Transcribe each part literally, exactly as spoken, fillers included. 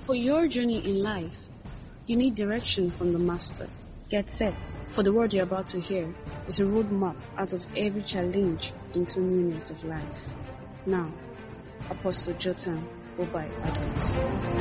For your journey in life, you need direction from the Master. Get set, for the word you're about to hear is a roadmap out of every challenge into newness of life. Now, Apostle Jotham Obai Adams.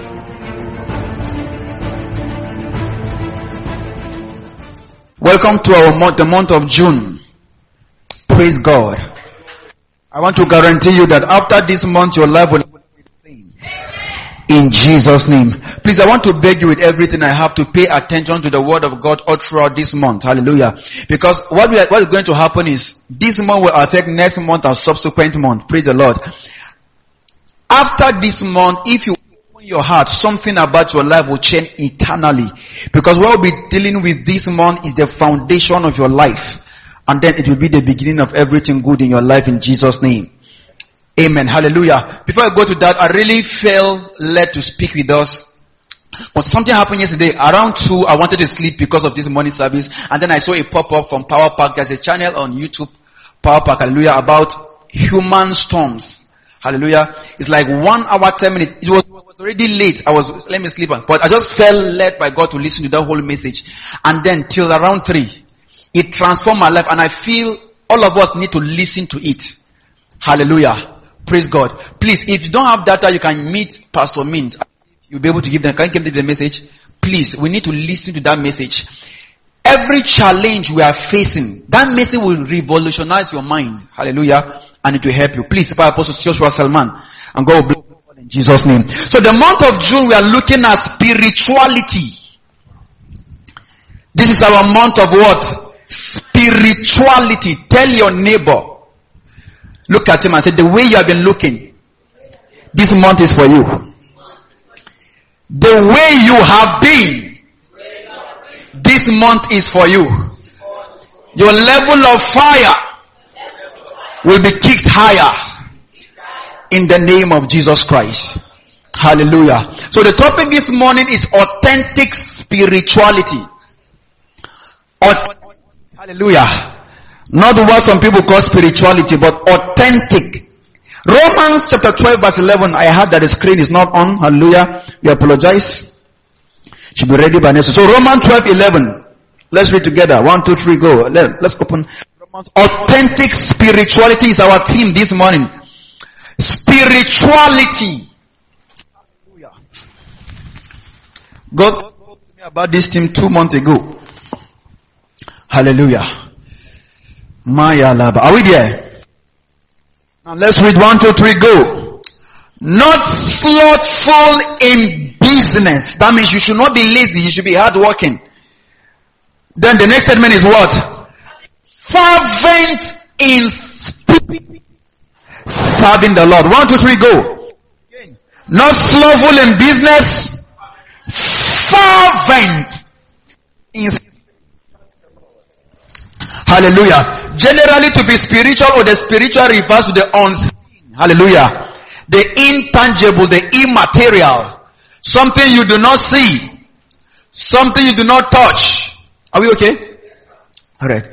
Welcome to our month, the month of June. Praise God. I want to guarantee you that after this month, your life will be the same. In Jesus' name. Please, I want to beg you with everything I have to pay attention to the word of God all throughout this month. Hallelujah. Because what, we are, what is going to happen is, this month will affect next month and subsequent month. Praise the Lord. After this month, if you open your heart, something about your life will change eternally. Because what we'll be dealing with this month is the foundation of your life. And then it will be the beginning of everything good in your life in Jesus' name. Amen. Hallelujah. Before I go to that, I really felt led to speak with us. But something happened yesterday. Around two, I wanted to sleep because of this morning service. And then I saw a pop-up from Power Park. There's a channel on YouTube, Power Park, hallelujah, about human storms. Hallelujah. It's like one hour, ten minutes. It was, it was already late. I was, let me sleep on. But I just felt led by God to listen to that whole message. And then till around three, it transformed my life. And I feel all of us need to listen to it. Hallelujah. Praise God. Please, if you don't have data, you can meet Pastor Mint. You'll be able to give them, can you give them the message? Please, we need to listen to that message. Every challenge we are facing, that message will revolutionize your mind. Hallelujah. And it will help you. Please, by Apostle Joshua Salman. And God will bless you in Jesus' name. So the month of June, we are looking at spirituality. This is our month of what? Spirituality. Tell your neighbor. Look at him and say, the way you have been looking, this month is for you. The way you have been, this month is for you. Your level of fire will be kicked higher in the name of Jesus Christ. Hallelujah. So the topic this morning is authentic spirituality. Hallelujah. Not what some people call spirituality, but authentic. Romans chapter twelve verse eleven. I heard that the screen is not on. Hallelujah. We apologize. Should be ready by next. So Romans twelve eleven. Let's read together. One, two, three, go. Let, let's open. Authentic spirituality is our theme this morning. Spirituality. Hallelujah. God told me about this theme two months ago. Hallelujah. Maya Laba. Are we there? Now let's read one, two, three, go. Not slothful in business. That means you should not be lazy. You should be hardworking. Then the next statement is what? Fervent in spirit. Serving the Lord. One, two, three, go. Not slothful in business. Fervent in spirit. Hallelujah. Generally, to be spiritual or the spiritual refers to the unseen. Hallelujah. The intangible, the immaterial. Something you do not see. Something you do not touch. Are we okay? Alright.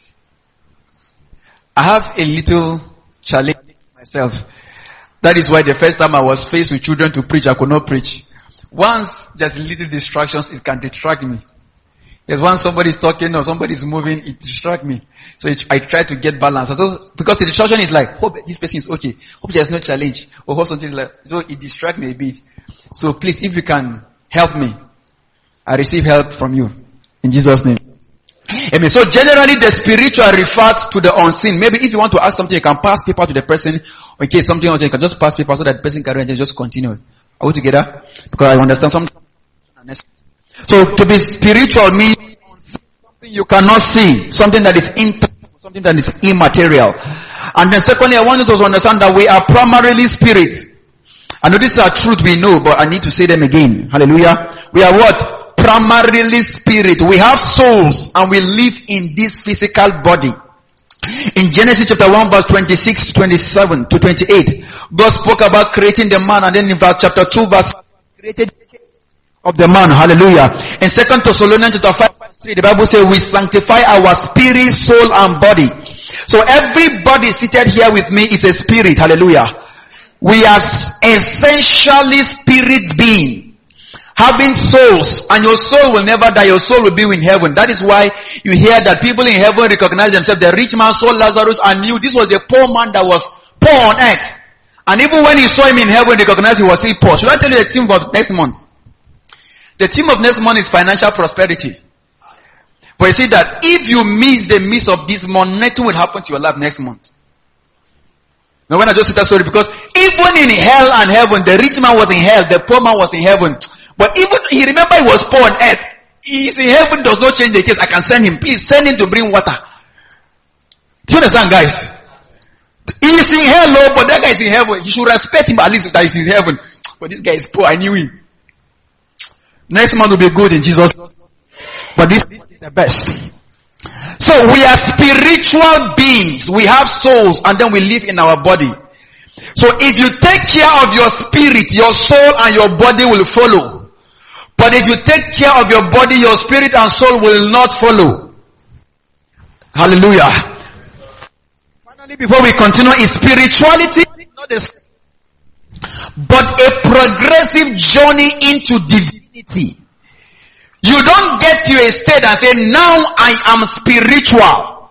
I have a little challenge myself. That is why the first time I was faced with children to preach, I could not preach. Once just little distractions, it can distract me. Yes, once somebody is talking or somebody is moving, it distracts me. So it, I try to get balance. So, because the distraction is like, hope this person is okay. Hope there's no challenge. Or hope something is like, so it distracts me a bit. So please, if you can help me, I receive help from you. In Jesus' name. Amen. So generally the spiritual refers to the unseen. Maybe if you want to ask something, you can pass paper to the person. In case something else, you can just pass paper so that the person can read and just continue. Are we together? Because I understand something. So to be spiritual means something you cannot see, something that is intangible, something that is immaterial. And then secondly, I want you to understand that we are primarily spirit. I know this is a truth we know, but I need to say them again. Hallelujah. We are what? Primarily spirit. We have souls and we live in this physical body. In Genesis chapter one verse twenty-six to twenty-seven to twenty-eight, God spoke about creating the man, and then in verse chapter two verse created of the man. Hallelujah. In Second Thessalonians chapter five verse three, the Bible says we sanctify our spirit, soul and body. So everybody seated here with me is a spirit. Hallelujah. We are essentially spirit being. having souls, and your soul will never die. Your soul will be in heaven. That is why you hear that people in heaven recognize themselves. The rich man saw Lazarus and knew this was the poor man that was poor on earth. And even when he saw him in heaven, he recognized he was still poor. Should I tell you the theme of next month? The theme of next month is financial prosperity. But you see that if you miss the miss of this month, nothing will happen to your life next month. Now when I just say that story, because even in hell and heaven, the rich man was in hell, the poor man was in heaven. But even, he remember he was poor on earth. He's in heaven, does not change the case. I can send him. Please send him to bring water. Do you understand, guys? He's in hell, Lord, but that guy is in heaven. You should respect him at least that he's in heaven. But this guy is poor. I knew him. Next month will be good in Jesus. But this is the best. So we are spiritual beings. We have souls and then we live in our body. So if you take care of your spirit, your soul and your body will follow. But if you take care of your body, your spirit and soul will not follow. Hallelujah. Finally, before we continue, is spirituality not a, but a progressive journey into divinity. You don't get to a state and say, now I am spiritual.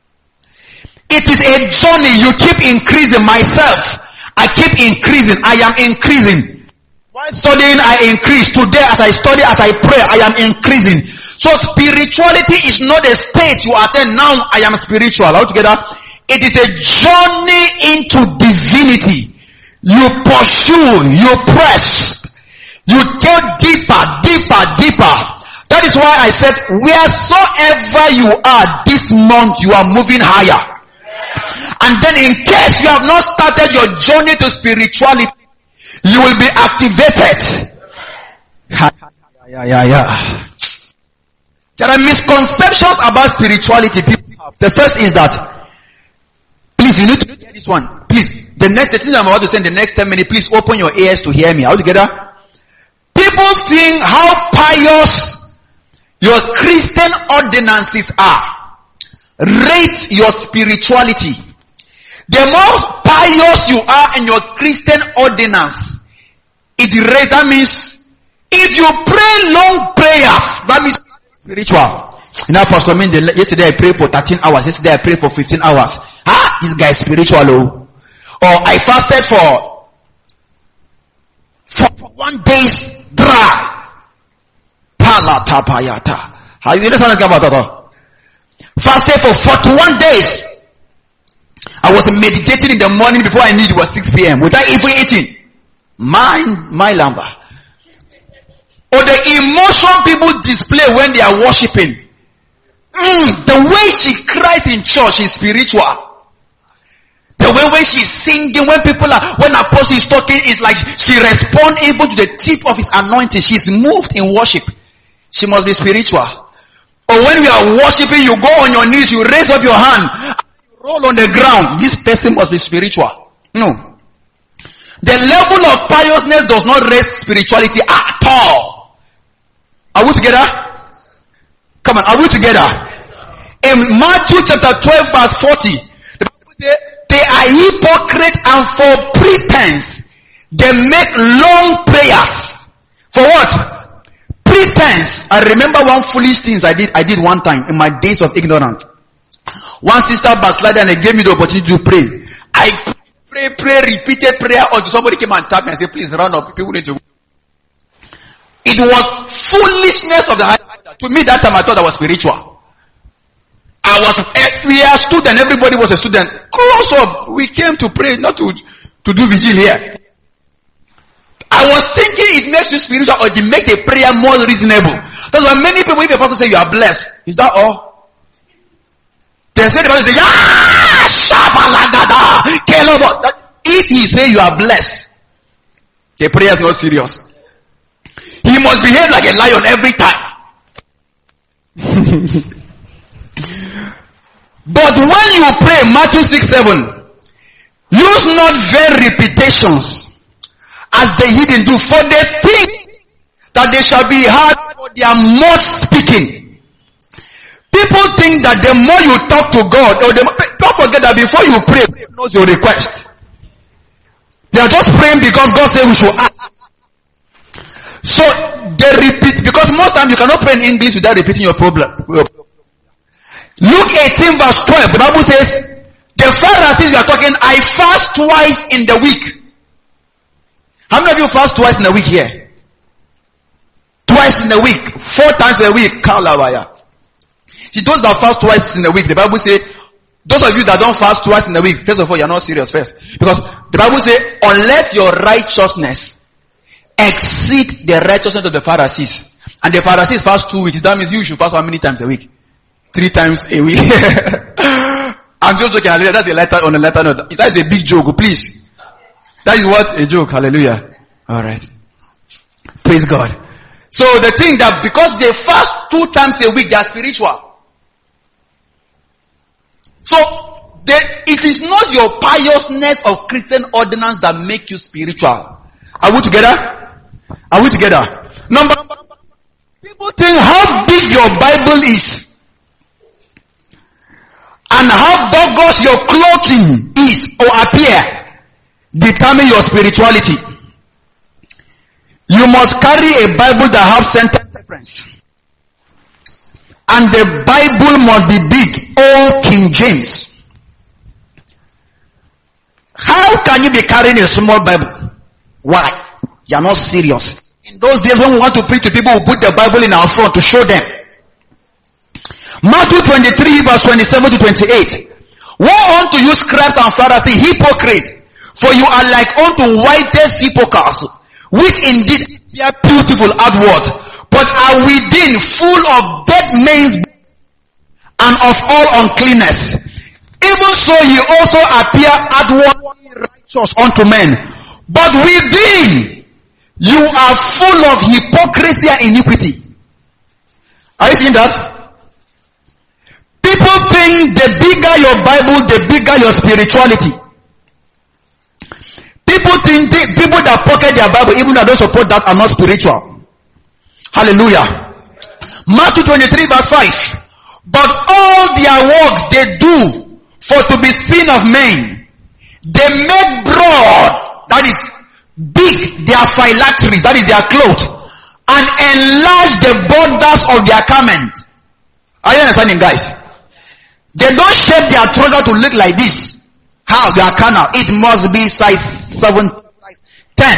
It is a journey. You keep increasing. Myself, I keep increasing. I am increasing. While studying, I increase. Today, as I study, as I pray, I am increasing. So spirituality is not a state you attain. Now I am spiritual. Altogether, it is a journey into divinity. You pursue, you press, you go deeper, deeper, deeper. That is why I said, wheresoever you are this month, you are moving higher. And then in case you have not started your journey to spirituality, you will be activated. Yeah, yeah, yeah. There are misconceptions about spirituality people have. The first is that, please, you need to hear this one. Please, the next, the thing I'm about to say in the next ten minutes, please open your ears to hear me. All together. People think how pious your Christian ordinances are. Rate your spirituality. The more pious you are in your Christian ordinance, it rates. That means if you pray long prayers, that means spiritual. You know, Pastor Min, yesterday I prayed for thirteen hours. Yesterday I prayed for fifteen hours. Ah, this guy is spiritual. Oh. Or I fasted for, for one day's dry. Palatapayata. How you understand about that? Fasted for forty-one days. I was meditating in the morning before I knew it was six p.m. without even eating. My, my lamba. Or the emotion people display when they are worshiping. Mm, the way she cries in church is spiritual. The way when she's singing, when people are, when apostle is talking, it's like she responds even to the tip of his anointing. She's moved in worship. She must be spiritual. Or when we are worshiping, you go on your knees, you raise up your hand, you roll on the ground. This person must be spiritual. No. The level of piousness does not raise spirituality at all. Are we together? Come on, are we together? In Matthew chapter twelve verse forty, the Bible says, they are hypocrite and for pretense, they make long prayers. For what? Pretense. I remember one foolish things I did, I did one time in my days of ignorance. One sister backslided and they gave me the opportunity to pray. I pray, pray, repeated prayer until somebody came and tapped me and said, please run up, people need to. It was foolishness of the high. To me that time I thought I was spiritual. I was, we are student, everybody was a student. Close up, we came to pray, not to, to do vigil here. I was thinking it makes you spiritual or it makes the prayer more reasonable. That's why many people, if a pastor say you are blessed, is that all? They say the pastor say, ah, shabalagada, if he say you are blessed, the prayer is not serious. He must behave like a lion every time. But when you pray, Matthew six seven, use not vain repetitions as the heathen do, for they think that they shall be heard for their much speaking. People think that the more you talk to God, or the, don't forget that before you pray, God knows your request. They are just praying because God said we should ask. So they repeat, because most times you cannot pray in English without repeating your problem. Luke eighteen verse twelve, the Bible says, the Pharisees we are talking, I fast twice in the week. How many of you fast twice in a week here? Twice in a week, four times a week. See, those that fast twice in a week, the Bible says, those of you that don't fast twice in a week, first of all, you're not serious first. Because the Bible says, unless your righteousness exceed the righteousness of the Pharisees, and the Pharisees fast two weeks, that means you should fast how many times a week? Three times a week. I'm just joking, hallelujah. That's a letter on a letter note. That's a big joke, please. That is what? A joke, hallelujah. Alright. Praise God. So the thing that because they fast two times a week, they are spiritual. So they, it is not your piousness of Christian ordinance that make you spiritual. Are we together? Are we together? Number, people think how big your Bible is and how bogus your clothing is or appear determine your spirituality. You must carry a Bible that has center reference. And the Bible must be big, Old King James. How can you be carrying a small Bible? Why? You are not serious. In those days when we want to preach to people, we put the Bible in our front to show them. Matthew twenty-three verse twenty-seven to twenty-eight. Woe unto you scribes and Pharisees, hypocrites, for you are like unto whitest sepulchres, which indeed appear beautiful outward, but are within full of dead men's and of all uncleanness. Even so ye also appear outwardly righteous unto men, but within you are full of hypocrisy and iniquity. Are you seeing that? People think the bigger your Bible, the bigger your spirituality. People think they, people that pocket their Bible, even though they don't support that, are not spiritual. Hallelujah. Matthew twenty-three verse five. But all their works they do for to be seen of men. They make broad, that is big, their phylacteries, that is their clothes, and enlarge the borders of their garment. Are you understanding, guys? They don't shape their trouser to look like this. How? They are carnal. It must be size seven, size ten.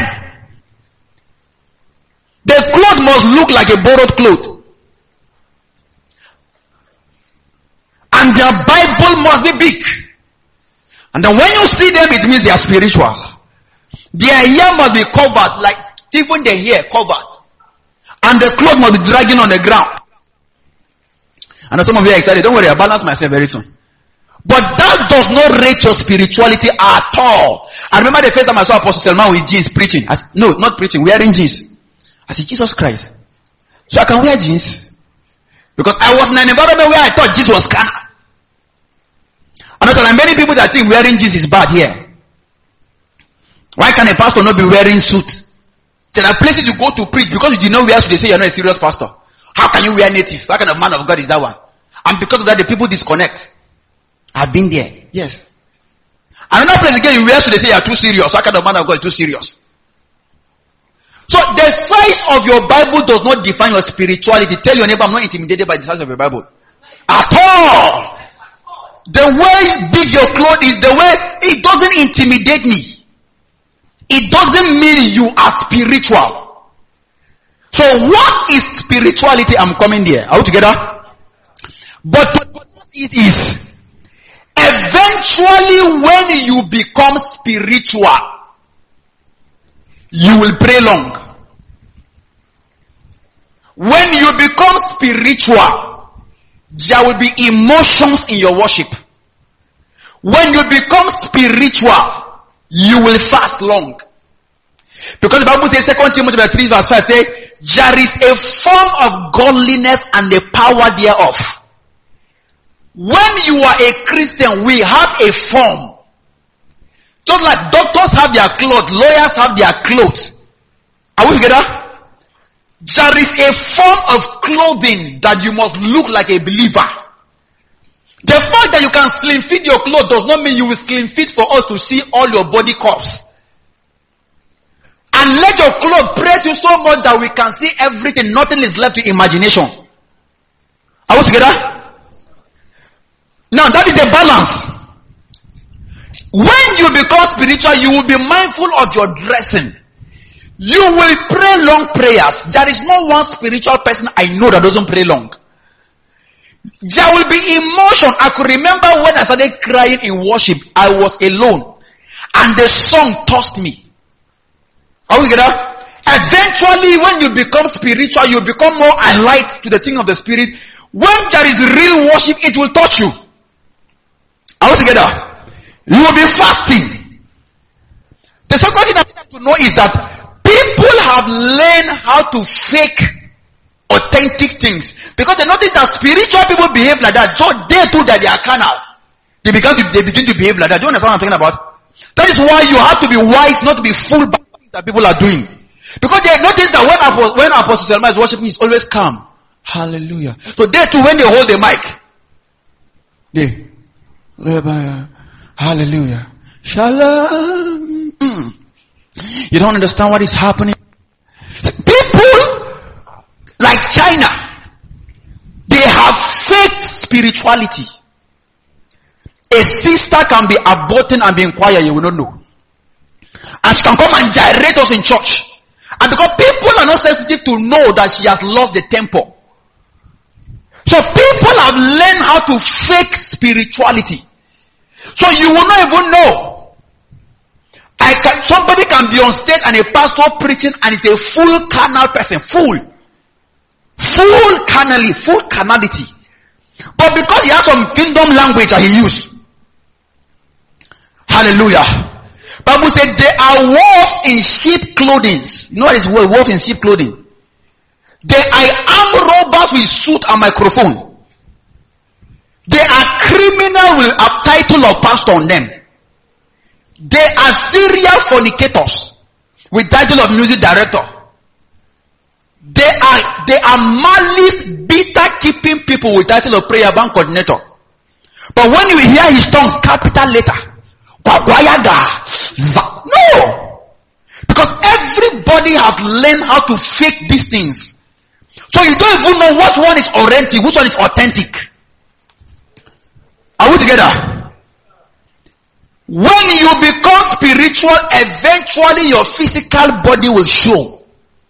The cloth must look like a borrowed cloth. And their Bible must be big. And then when you see them, it means they are spiritual. Their hair must be covered, like even the hair covered. And the cloth must be dragging on the ground. And some of you are excited. Don't worry, I'll balance myself very soon. But that does not rate your spirituality at all. I remember the first time I saw Apostle Selman with jeans preaching. I said, no, not preaching, wearing jeans. I said, Jesus Christ. So I can wear jeans. Because I was in an environment where I thought jeans was carnal. And I said, like many people that think wearing jeans is bad here. Why can a pastor not be wearing suit? There are places you go to preach because you did not wear suit, they say you're not a serious pastor. How can you wear native? What kind of man of God is that one? And because of that, the people disconnect. I've been there. Yes. Another place again, you wear suit, they say you're too serious. What kind of man of God is too serious? So the size of your Bible does not define your spirituality. Tell your neighbor, I'm not intimidated by the size of your Bible. At all. The way big your cloth is, the way it doesn't intimidate me. It doesn't mean you are spiritual. So what is spirituality? I'm coming there. Are we together? But what it is, eventually when you become spiritual, you will pray long. When you become spiritual, there will be emotions in your worship. When you become spiritual, you will fast long. Because the Bible says, Second Timothy three verse five says, there is a form of godliness and the power thereof. When you are a Christian, we have a form. Just like doctors have their clothes, lawyers have their clothes. Are we together? There is a form of clothing that you must look like a believer. The fact that you can slim fit your clothes does not mean you will slim fit for us to see all your body curves. And let your clothes praise you so much that we can see everything. Nothing is left to imagination. Are we together? Now that is the balance. When you become spiritual, you will be mindful of your dressing. You will pray long prayers. There is no one spiritual person I know that doesn't pray long. There will be emotion. I could remember when I started crying in worship, I was alone. And the song touched me. Are we together? Eventually, when you become spiritual, you become more alive to the thing of the spirit. When there is real worship, it will touch you. Are we together? You will be fasting. The second thing I need to know is that people have learned how to fake authentic things. Because they notice that spiritual people behave like that. So they too that they are carnal. They begin to, they begin to behave like that. Do you understand what I'm talking about? That is why you have to be wise not to be fooled by things that people are doing. Because they notice that when Apostle, when Apostle Selma is worshiping, he's always calm. Hallelujah. So they too, when they hold the mic, they, hallelujah. Shalom. Mm. You don't understand what is happening. People like China, they have fake spirituality. A sister can be aborting and be in choir, you will not know. And she can come and gyrate us in church. And because people are not sensitive to know that she has lost the temple. So people have learned how to fake spirituality. So you will not even know. I can, somebody can be on stage and a pastor preaching and is a full carnal person. Full. Full carnally. Full carnality. But because he has some kingdom language that he used. Hallelujah. Bible said there are wolves in sheep clothing. You know what is wolf in sheep clothing? They are armed robbers with suit and microphone. They are criminal with a title of pastor on them. They are serial fornicators with title of music director. They are they are malice, bitter keeping people with title of prayer bank coordinator. But when you hear his tongues, capital letter. No! Because everybody has learned how to fake these things. So you don't even know what one is authentic, which one is authentic. Are we together? When you become spiritual, eventually your physical body will show.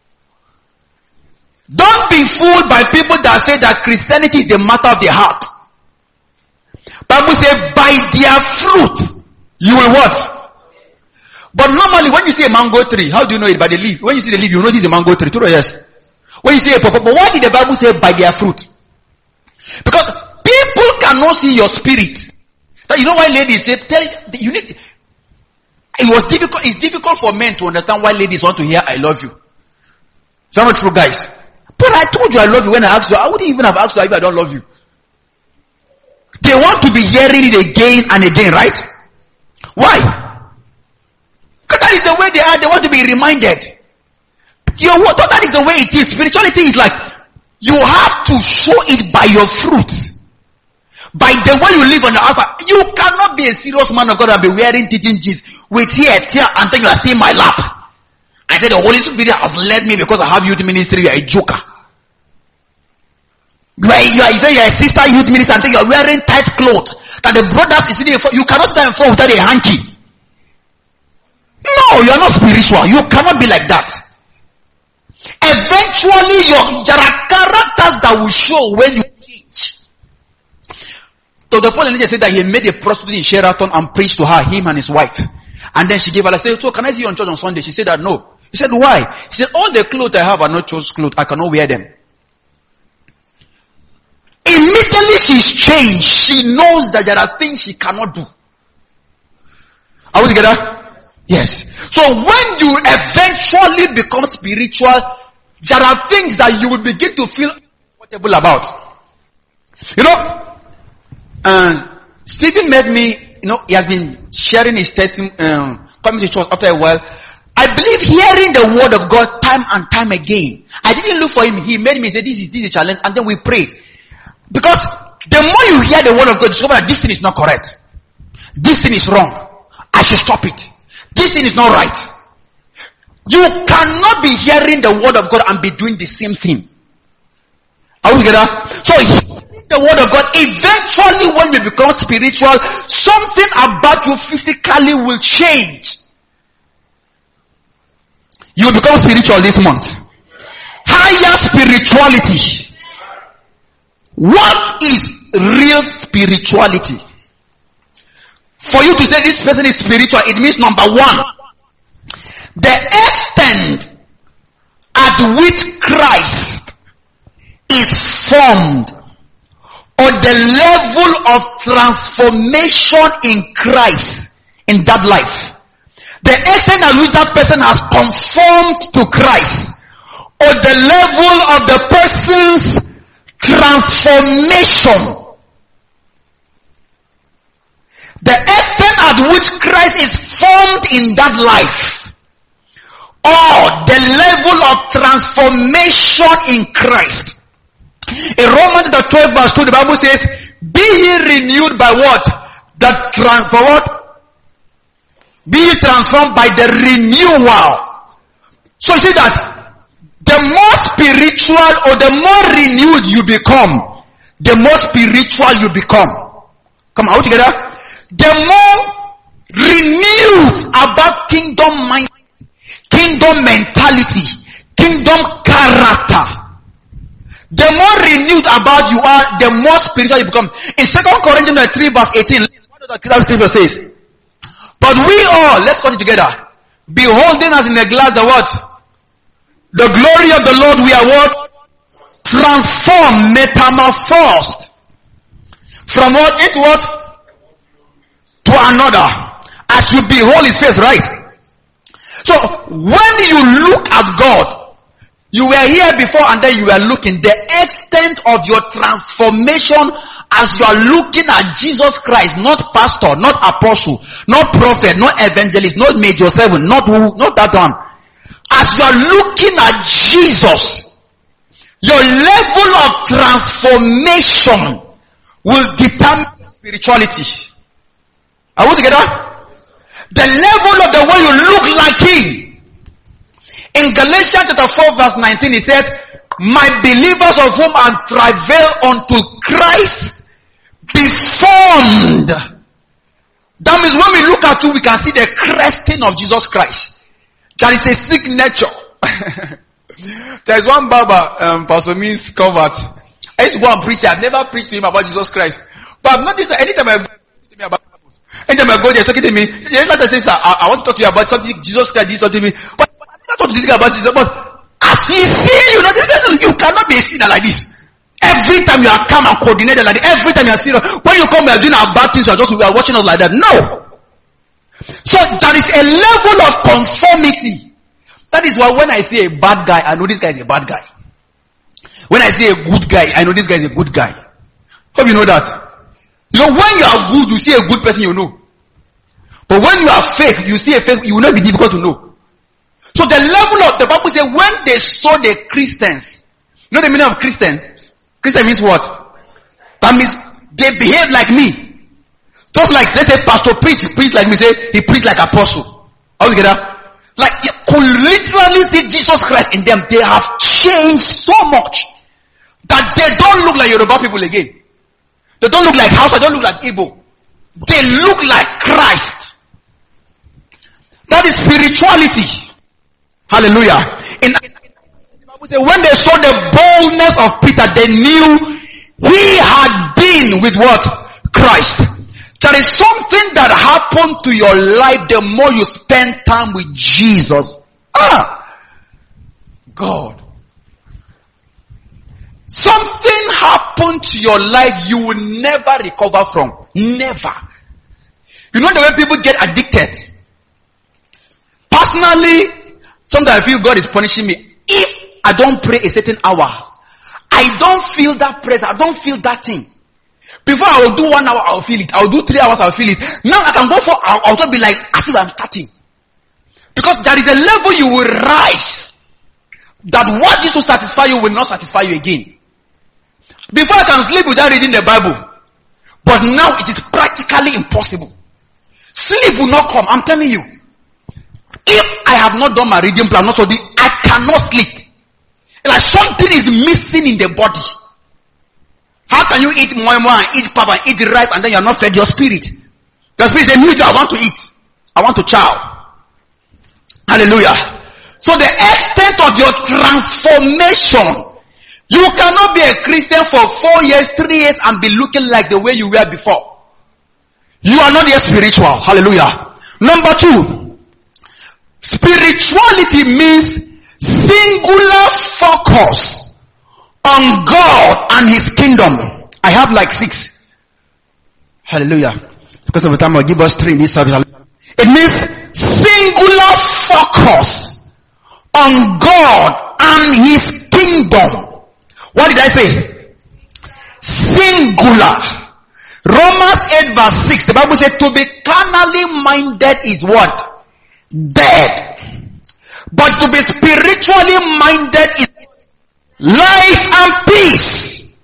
Don't be fooled by people that say that Christianity is the matter of the heart. Bible says, by their fruit, you will what? But normally when you see a mango tree, how do you know it? By the leaf. When you see the leaf, you know this is a mango tree. True or yes? When you see a pawpaw, but why did the Bible say by their fruit? Because people cannot see your spirit. That you know why ladies say, tell you need, it was difficult, it's difficult for men to understand why ladies want to hear I love you. So I'm not true guys. But I told you I love you when I asked you. I wouldn't even have asked you if I don't love you. They want to be hearing it again and again, right? Why? Because that is the way they are. They want to be reminded. Your what? That is the way it is. Spirituality is like you have to show it by your fruit, by the way you live on your outside. You cannot be a serious man of God and be wearing teaching jeans with here, here, and then you are seeing my lap. I said the Holy Spirit has led me because I have youth ministry. You are a joker. You are, you are, you say you are a sister youth minister and then you are wearing tight clothes that the brothers is sitting in front. You cannot stand in front without a hanky. No, you are not spiritual. You cannot be like that. Eventually, your, there are characters that will show when you change. Doctor Paul Elijah said that he made a prostitute in Sheraton and preached to her, him and his wife. And then she gave her, I said, so can I see you on church on Sunday? She said that no. He said, why? He said, all the clothes I have are not church clothes. I cannot wear them. Immediately she's changed. She knows that there are things she cannot do. Are we together? Yes. So when you eventually become spiritual, there are things that you will begin to feel comfortable about. You know, uh, Stephen met me, you know, he has been sharing his testimony, um, coming to church after a while. I believe hearing the word of God time and time again. I didn't look for him. He made me say, this is, this is a challenge. And then we prayed. Because the more you hear the word of God, you discover that this thing is not correct. This thing is wrong. I should stop it. This thing is not right. You cannot cannot be hearing the word of God and be doing the same thing. Are we together? So hearing the word of God, eventually when we become spiritual, something about you physically will change. You will become spiritual this month. Higher spirituality. What is real spirituality? For you to say this person is spiritual, it means number one, the extent at which Christ is formed, or the level of transformation in Christ in that life. The extent at which that person has conformed to Christ, or the level of the person's transformation. The extent at which Christ is formed in that life, or the level of transformation in Christ. In Romans twelve verse two, the Bible says, be ye renewed by what? The transfer what? Be ye transformed by the renewal. So you see that the more spiritual or the more renewed you become, the more spiritual you become. Come on, together. The more renewed about kingdom mind, kingdom mentality, kingdom character, the more renewed about you are, the more spiritual you become. In Second Corinthians three verse eighteen, what does the scripture says? But we all, let's go together, beholding as in a glass the what? The glory of the Lord, we are what? Transformed, metamorphosed. From what? Into what? To another. As you behold his face, right? So, when you look at God, you were here before and then you were looking. The extent of your transformation as you are looking at Jesus Christ, not pastor, not apostle, not prophet, not evangelist, not major seven, not who, not that one. As you are looking at Jesus, your level of transformation will determine spirituality. Are we together? The level of the way you look like him. In Galatians chapter four verse nineteen, it says, my believers of whom I travail unto Christ be formed. That means when we look at you, we can see the cresting of Jesus Christ. There is a signature. There is one barber, um, Pastor Means convert. I used to go and preach. I've never preached to him about Jesus Christ. But I've noticed that anytime I go to me about anytime I go there talking to me, the like I say, sir, I, I want to talk to you about something, Jesus Christ did something to me. But I never talk to this guy about Jesus. But as he see you know, this person, you cannot be a sinner like this. Every time you are calm and coordinated like this, every time you are serious, when you come, we are doing our bad things, you are just, we are watching us like that. No. So there is a level of conformity. That is why when I see a bad guy, I know this guy is a bad guy. When I see a good guy, I know this guy is a good guy. Hope you know that. You know, when you are good, you see a good person, you know. But when you are fake, you see a fake, it will not be difficult to know. So the level of, the Bible says, when they saw the Christians, you know the meaning of Christians? Christian means what? That means they behave like me. Just like, let's say, Pastor preach, he preach like me, say, he preach like apostle. How do you get that? Like, you could literally see Jesus Christ in them. They have changed so much that they don't look like Yoruba people again. They don't look like Hausa, they don't look like Igbo. They look like Christ. That is spirituality. Hallelujah. In the Bible says, when they saw the boldness of Peter, they knew he had been with what? Christ. There is something that happened to your life the more you spend time with Jesus. Ah! God. Something happened to your life you will never recover from. Never. You know the way people get addicted? Personally, sometimes I feel God is punishing me. If I don't pray a certain hour, I don't feel that pressure. I don't feel that thing. Before I will do one hour, I will feel it. I will do three hours, I will feel it. Now I can go for, I'll, I'll just be like, as if I'm starting. Because there is a level you will rise, that what used to satisfy you will not satisfy you again. Before I can sleep without reading the Bible. But now it is practically impossible. Sleep will not come, I'm telling you. If I have not done my reading plan, not study, I cannot sleep. Like something is missing in the body. How can you eat moi moi, eat papa, eat rice, and then you are not fed your spirit? Your spirit says, "Me too, I want to eat. I want to chow." Hallelujah. So the extent of your transformation, you cannot be a Christian for four years, three years, and be looking like the way you were before. You are not yet spiritual. Hallelujah. Number two, spirituality means singular focus on God and His kingdom. I have like six. Hallelujah. Because of the time I'll give us three in this service. It means singular focus on God and His kingdom. What did I say? Singular. Romans eight verse six. The Bible said to be carnally minded is what? Dead. But to be spiritually minded is life and peace.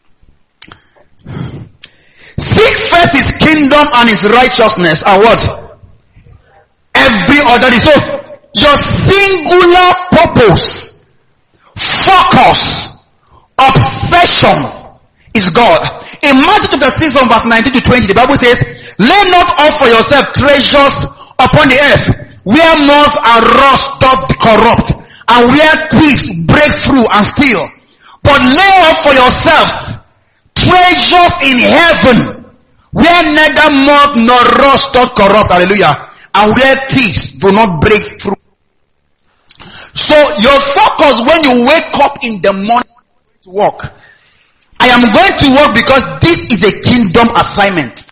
Seek first His kingdom and His righteousness, and what? Every other is so. Your singular purpose, focus, obsession is God. In Matthew chapter six from verse nineteen to twenty, the Bible says, "Lay not up for yourself treasures upon the earth, where moth and rust doth corrupt, and where thieves break through and steal. But lay up for yourselves treasures in heaven, where neither moth nor rust doth corrupt," hallelujah, "and where thieves do not break through." So your focus when you wake up in the morning to work, I am going to work because this is a kingdom assignment.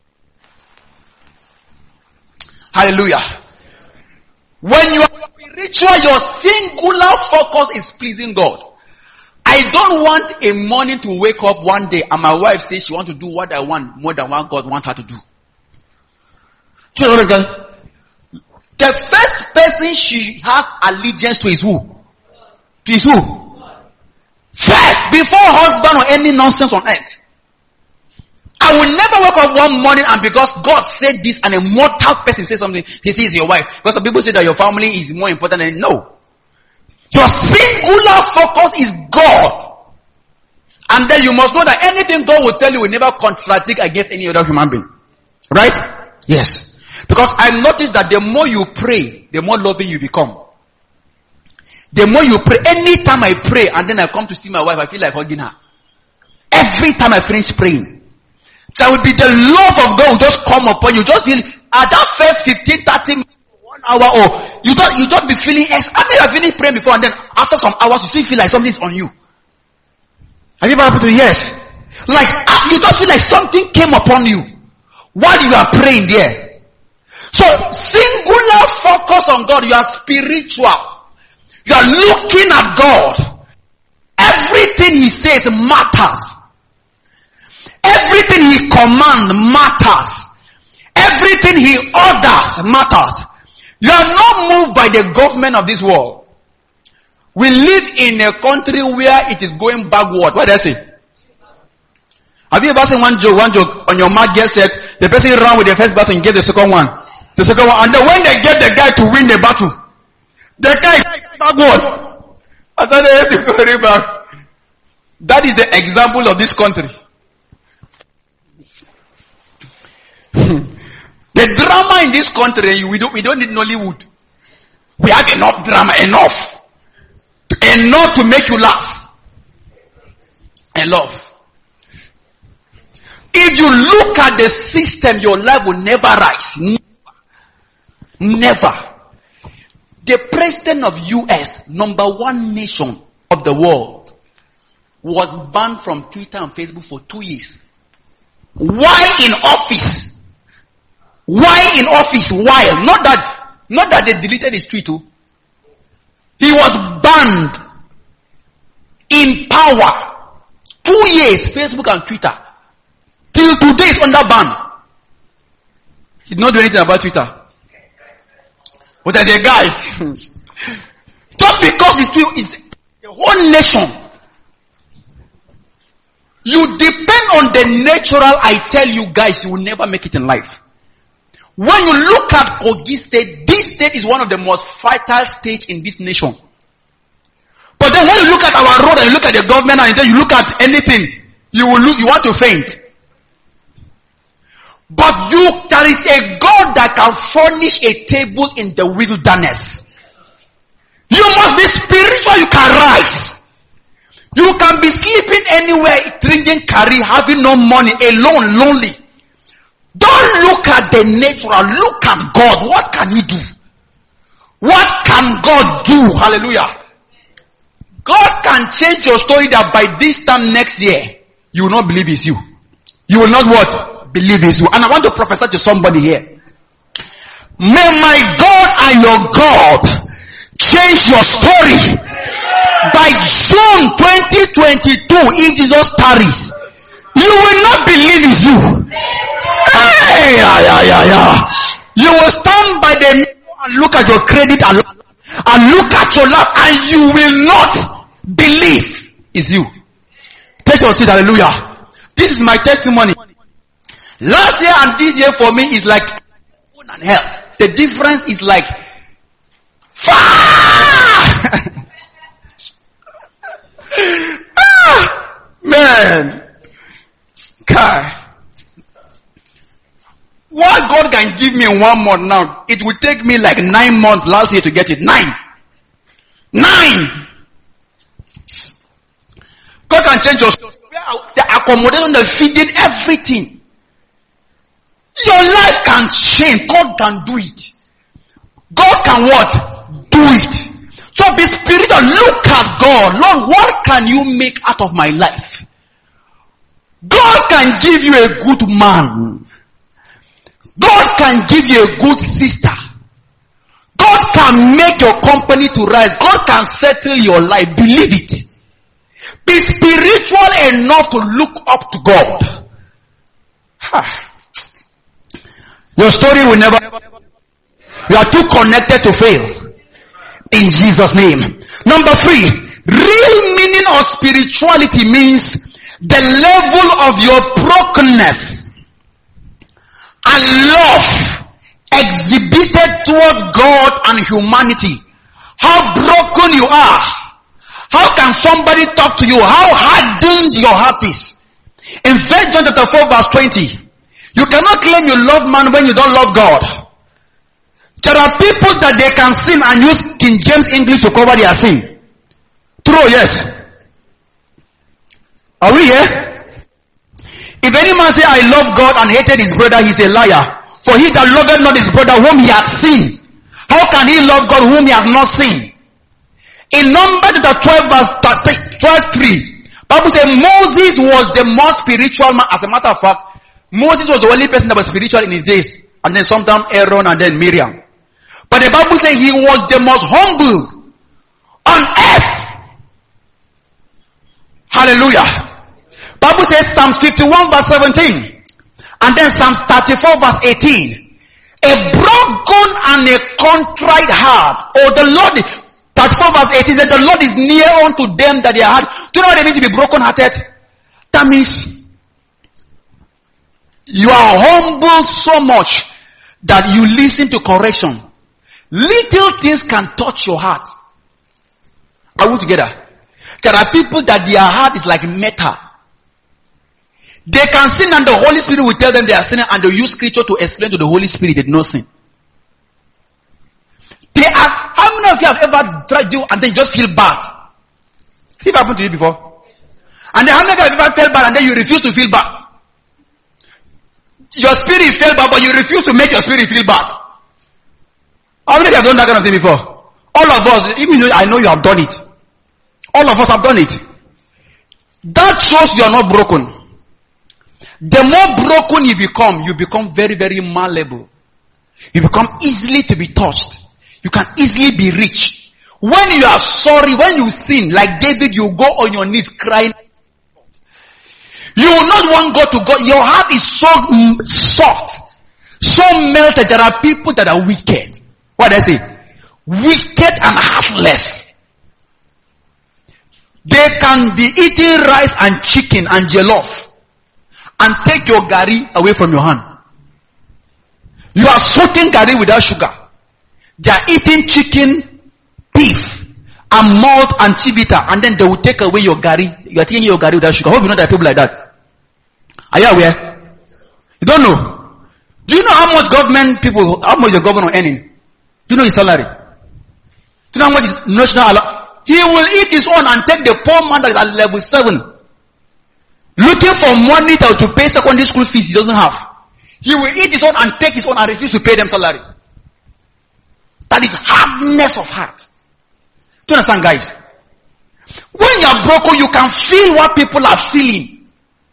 Hallelujah. When you are spiritual, your singular focus is pleasing God. I don't want a morning to wake up one day and my wife says she wants to do what I want more than what God wants her to do. The first person she has allegiance to is who? To is who? First, before husband or any nonsense on earth. I will never wake up one morning and because God said this and a mortal person says something, he says your wife. Because some people say that your family is more important than, no. Your singular focus is God. And then you must know that anything God will tell you will never contradict against any other human being. Right? Yes. Because I noticed that the more you pray, the more loving you become. The more you pray, anytime I pray and then I come to see my wife, I feel like hugging her. Every time I finish praying. So it will be the love of God will just come upon you. Just feel, at that first fifteen, thirty minutes, one hour, or you don't, you don't be feeling, ex- I mean, I finished praying before and then after some hours, you still feel like something's on you. Have you ever happened to you? Yes. Like, uh, you just feel like something came upon you while you are praying there. So, singular focus on God, you are spiritual. You are looking at God. Everything He says matters. Everything He commands matters. Everything He orders matters. You are not moved by the government of this world. We live in a country where it is going backward. What did I say? Have you ever seen one joke? One joke on your mark, get set. The person ran with the first battle and get the second one. The second one. And then when they get the guy to win the battle, the guy is backward. I said they have to go very back. That is the example of this country. The drama in this country, we don't, we don't need Nollywood. We have enough drama, enough. Enough to make you laugh. Enough. If you look at the system, your life will never rise. Never. Never. The president of U S, number one nation of the world, was banned from Twitter and Facebook for two years. Why in office? Why in office? Why? Not that, not that they deleted his tweet too. He was banned in power. Two years, Facebook and Twitter. Till today is under ban. He did not do anything about Twitter. But as a guy, just because it's tweet is the whole nation. You depend on the natural, I tell you guys, you will never make it in life. When you look at Kogi State, this state is one of the most fertile states in this nation. But then when you look at our road and you look at the government and then you look at anything, you will look, you want to faint. But you, there is a God that can furnish a table in the wilderness. You must be spiritual, you can rise. You can be sleeping anywhere, drinking curry, having no money, alone, lonely. Don't look at the natural, look at God. What can He do? What can God do? Hallelujah. God can change your story that by this time next year, you will not believe it's you. You will not what? Believe it's you. And I want to prophesy to somebody here. May my God and your God change your story. By June twenty twenty-two, if Jesus tarries, you will not believe it's you. Hey, yeah, yeah, yeah, yeah. You will stand by the mirror and look at your credit and, and look at your life and you will not believe it's you. Take your seat, hallelujah. This is my testimony. Last year and this year for me is like heaven and hell. The difference is like far. ah, man. God. What God can give me in one month now, it will take me like nine months last year to get it. Nine. Nine. God can change your story. The accommodation, the feeding, everything. Your life can change. God can do it. God can what? Do it. So be spiritual. Look at God. Lord, what can you make out of my life? God can give you a good man. God can give you a good sister. God can make your company to rise. God can settle your life. Believe it. Be spiritual enough to look up to God. Your story will never. You are too connected to fail. In Jesus' name. Number three, real meaning of spirituality means the level of your brokenness and love exhibited towards God and humanity. How broken you are. How can somebody talk to you? How hardened your heart is. In First John chapter four verse twenty, you cannot claim you love man when you don't love God. There are people that they can sin and use King James English to cover their sin. True, yes. Are we here? If any man say, I love God and hated his brother, he's a liar. For he that loveth not his brother whom he hath seen, how can he love God whom he hath not seen? In Numbers chapter twelve verse twelve three, Bible says Moses was the most spiritual man. As a matter of fact, Moses was the only person that was spiritual in his days. And then sometimes Aaron and then Miriam. But the Bible says he was the most humble on earth. Hallelujah. Bible says Psalms fifty-one verse seventeen. And then Psalms thirty-four verse eighteen. A broken and a contrite heart. Oh, the Lord, thirty-four verse eighteen says the Lord is near unto them that they are hard. Do you know what it means to be broken hearted? That means you are humble so much that you listen to correction. Little things can touch your heart. Are we together? There are people that their heart is like metal. They can sin and the Holy Spirit will tell them they are sinning and they use scripture to explain to the Holy Spirit they did not sin. They are, how many of you have ever tried to do and then just feel bad? See if it happened to you before? And then how many of you have ever felt bad and then you refuse to feel bad? Your spirit felt bad but you refuse to make your spirit feel bad. How many of you have done that kind of thing before? All of us, even though I know you have done it. All of us have done it. That shows you are not broken. The more broken you become, you become very, very malleable. You become easily to be touched. You can easily be reached. When you are sorry, when you sin, like David, you go on your knees crying. You will not want God to go. Your heart is so soft, so melted. There are people that are wicked. What do I say? Wicked and heartless. They can be eating rice and chicken and jollof and take your gari away from your hand. You are soaking garri without sugar. They are eating chicken, beef, and malt and chivita, and then they will take away your garri. You are taking your garri without sugar. I hope you know there are people like that. Are you aware? You don't know. Do you know how much government people, how much the governor earning? Do you know his salary? Do you know how much his national allowance? He will eat his own and take the poor man that is at level seven, looking for money to, to pay secondary school fees he doesn't have. He will eat his own and take his own and refuse to pay them salary. That is hardness of heart. Do you understand, guys? When you are broken, you can feel what people are feeling.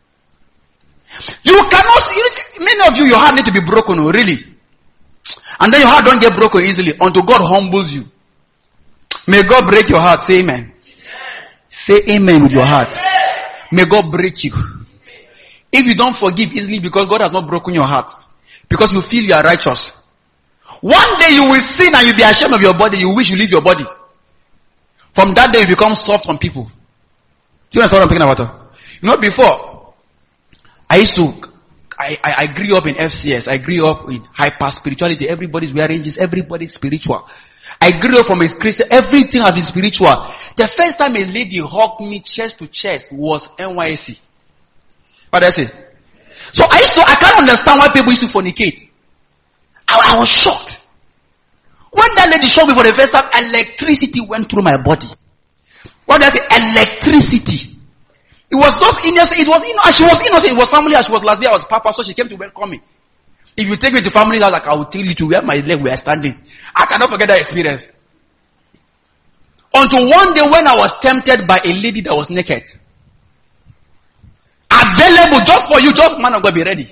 You cannot see, many of you, your heart need to be broken, really. And then your heart don't get broken easily until God humbles you. May God break your heart. Say amen. Amen. Say amen with your heart. Amen. May God break you. Amen. If you don't forgive easily because God has not broken your heart, because you feel you are righteous, one day you will sin and you'll be ashamed of your body. You wish you leave your body. From that day you become soft on people. Do you understand what I'm talking about? You know, before, I used to, I, I, I grew up in F C S. I grew up in hyper spirituality. Everybody's wearing this. Everybody's spiritual. I grew up from a Christian. Everything has been spiritual. The first time a lady hugged me chest to chest was N Y C. What did I say? So I used to, I can't understand why people used to fornicate. I, I was shocked. When that lady showed me for the first time, electricity went through my body. What did I say? Electricity. It was just innocent. It was innocent. She was innocent. It was family. She was last day. I was papa, so she came to welcome me. If you take me to family's house, like I will tell you to where my leg were standing. I cannot forget that experience. Until one day when I was tempted by a lady that was naked. Available just for you, just man of God, be ready.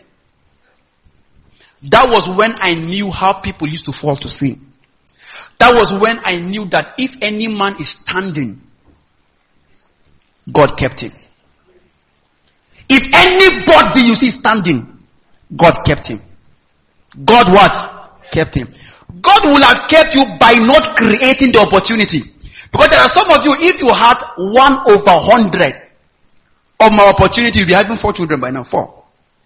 That was when I knew how people used to fall to sin. That was when I knew that if any man is standing, God kept him. If anybody you see standing, God kept him. God what? Kept him. God will have kept you by not creating the opportunity. Because there are some of you, if you had one over hundred of my opportunity, you'll be having four children by now. Four.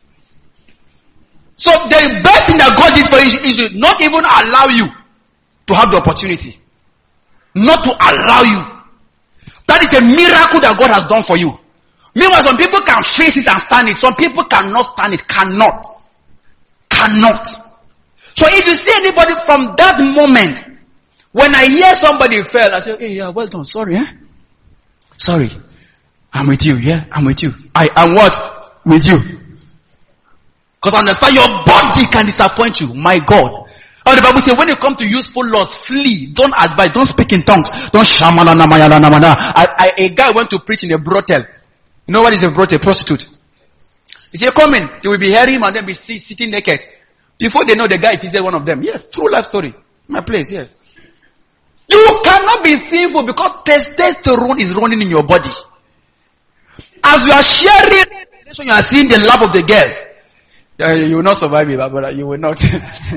So the best thing that God did for you is to not even allow you to have the opportunity. Not to allow you. That is a miracle that God has done for you. Meanwhile, some people can face it and stand it. Some people cannot stand it. Cannot. Cannot. So if you see anybody from that moment, when I hear somebody fell, I say, hey, yeah, well done. Sorry, eh? Sorry. I'm with you, yeah? I'm with you. I am what? With you. Because understand, your body can disappoint you. My God. Oh, the Bible says, when you come to useful laws, flee. Don't advise. Don't speak in tongues. Don't shamana namayana namana. I, I, a guy went to preach in a brothel. You know what is a brothel? A prostitute. He said, come in. They will be hearing him and then be sitting naked. Before they know the guy, if he's one of them. Yes, true life story. My place, yes. You cannot be sinful because testosterone is running in your body. As you are sharing, you are seeing the love of the girl. You will not survive it, brother. You will not.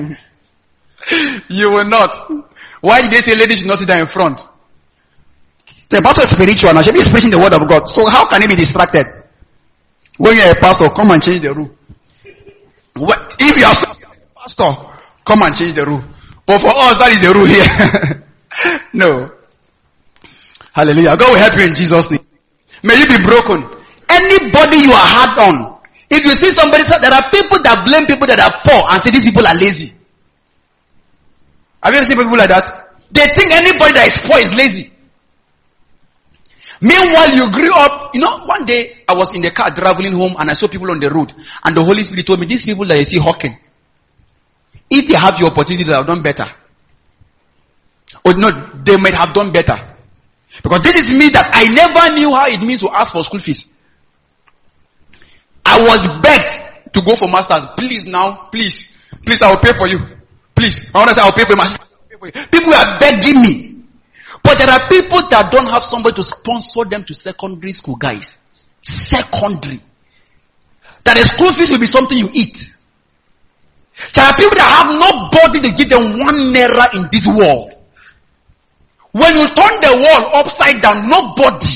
You will not. Why did they say ladies should not sit down in front? The battle is spiritual now. She is preaching the word of God. So how can he be distracted? When you are a pastor, come and change the rule. What? If you are a pastor, come and change the rule. But for us, that is the rule here. No. Hallelujah. God will help you in Jesus' name. May you be broken. Anybody you are hard on. If you see somebody, there are people that blame people that are poor and say these people are lazy. Have you ever seen people like that? They think anybody that is poor is lazy. Meanwhile, you grew up, you know, one day I was in the car traveling home and I saw people on the road and the Holy Spirit told me, these people that you see hawking, if they have the opportunity, they have done better. Or no, they might have done better. Because this is me that I never knew how it means to ask for school fees. I was begged to go for masters. Please now, please, please, I will pay for you. Please, I want to say I will pay for my sister. People are begging me. But there are people that don't have somebody to sponsor them to secondary school, guys. Secondary. That the school fees will be something you eat. There are people that have nobody to give them one naira in this world. When you turn the world upside down, nobody.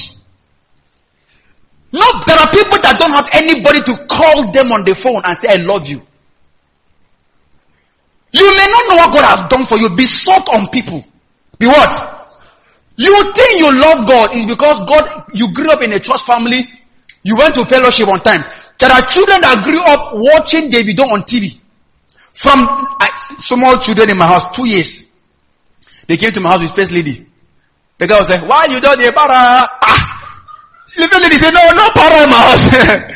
No, there are people that don't have anybody to call them on the phone and say, I love you. not know what God has done for you. Be soft on people. Be what? You think you love God is because God, you grew up in a church family, you went to fellowship on time. There are children that grew up watching Davido on T V. From uh, small children in my house, two years. They came to my house with first lady. The girl was like, why you don't have para? Ah! The first lady said, no, no para in my house.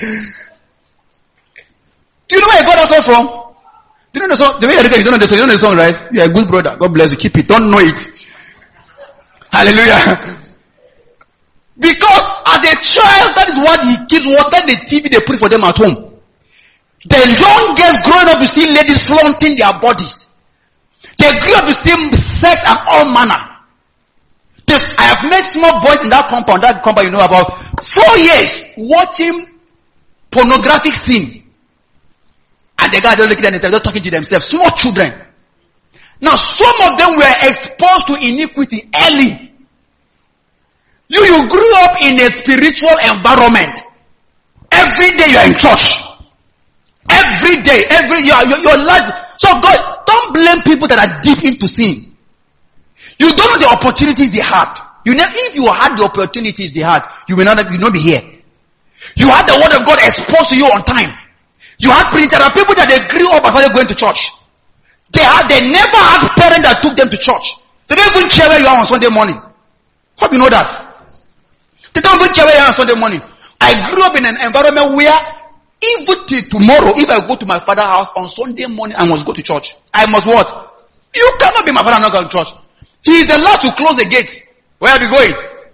Do you know where I got that song from? Do you know the song? The way I read it, you don't know the song, you know the song, right? You're a good brother. God bless you. Keep it. Don't know it. Hallelujah. Because as a child, that is what he gives. What kind of T V they put for them at home. The young girls growing up, you see ladies flaunting their bodies. They grew up, you see sex and all manner. This, I have met small boys in that compound, that compound you know about, four years watching pornographic scene. And the guys don't look at them, they're just talking to themselves. Small children. Now some of them were exposed to iniquity early. You, you grew up in a spiritual environment. Every day you are in church. Every day, every year, your, your life. So God, don't blame people that are deep into sin. You don't know the opportunities they had. You know, if you had the opportunities they had, you will not, you will not be here. You had the word of God exposed to you on time. You had preachers. There are people that they grew up and started going to church. They had, they never had parents that took them to church. They don't even care where you are on Sunday morning. Hope you know that. They don't even care where you are on Sunday morning. I grew up in an environment where even till tomorrow, if I go to my father's house on Sunday morning, I must go to church. I must what? You cannot be my father and not go to church. He is allowed to close the gate. Where are you going?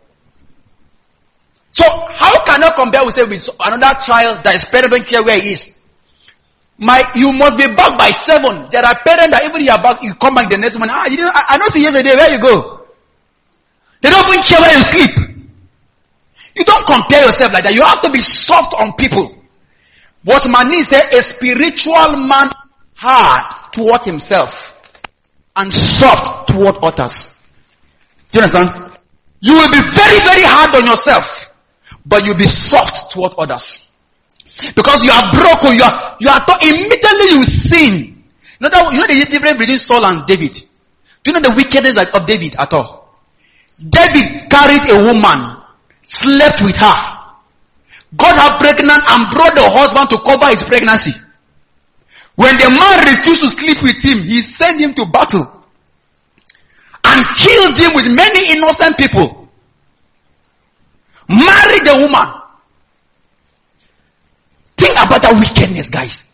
So how can I compare with, say, with another child that is parent don't care where he is? My, you must be back by seven. There are parents that even you are back, you come back the next morning. Ah, you know, I, I don't see yesterday. Where you go? They don't even care where you sleep. You don't compare yourself like that. You have to be soft on people. What man needs is a spiritual man hard toward himself and soft toward others. Do you understand? You will be very, very hard on yourself, but you'll be soft toward others. Because you are broken, you are, you are, th- immediately you sin. You know, that, you know the difference between Saul and David? Do you know the wickedness of David at all? David carried a woman, slept with her, got her pregnant and brought the husband to cover his pregnancy. When the man refused to sleep with him, he sent him to battle and killed him with many innocent people. Married the woman. Think about that wickedness, guys.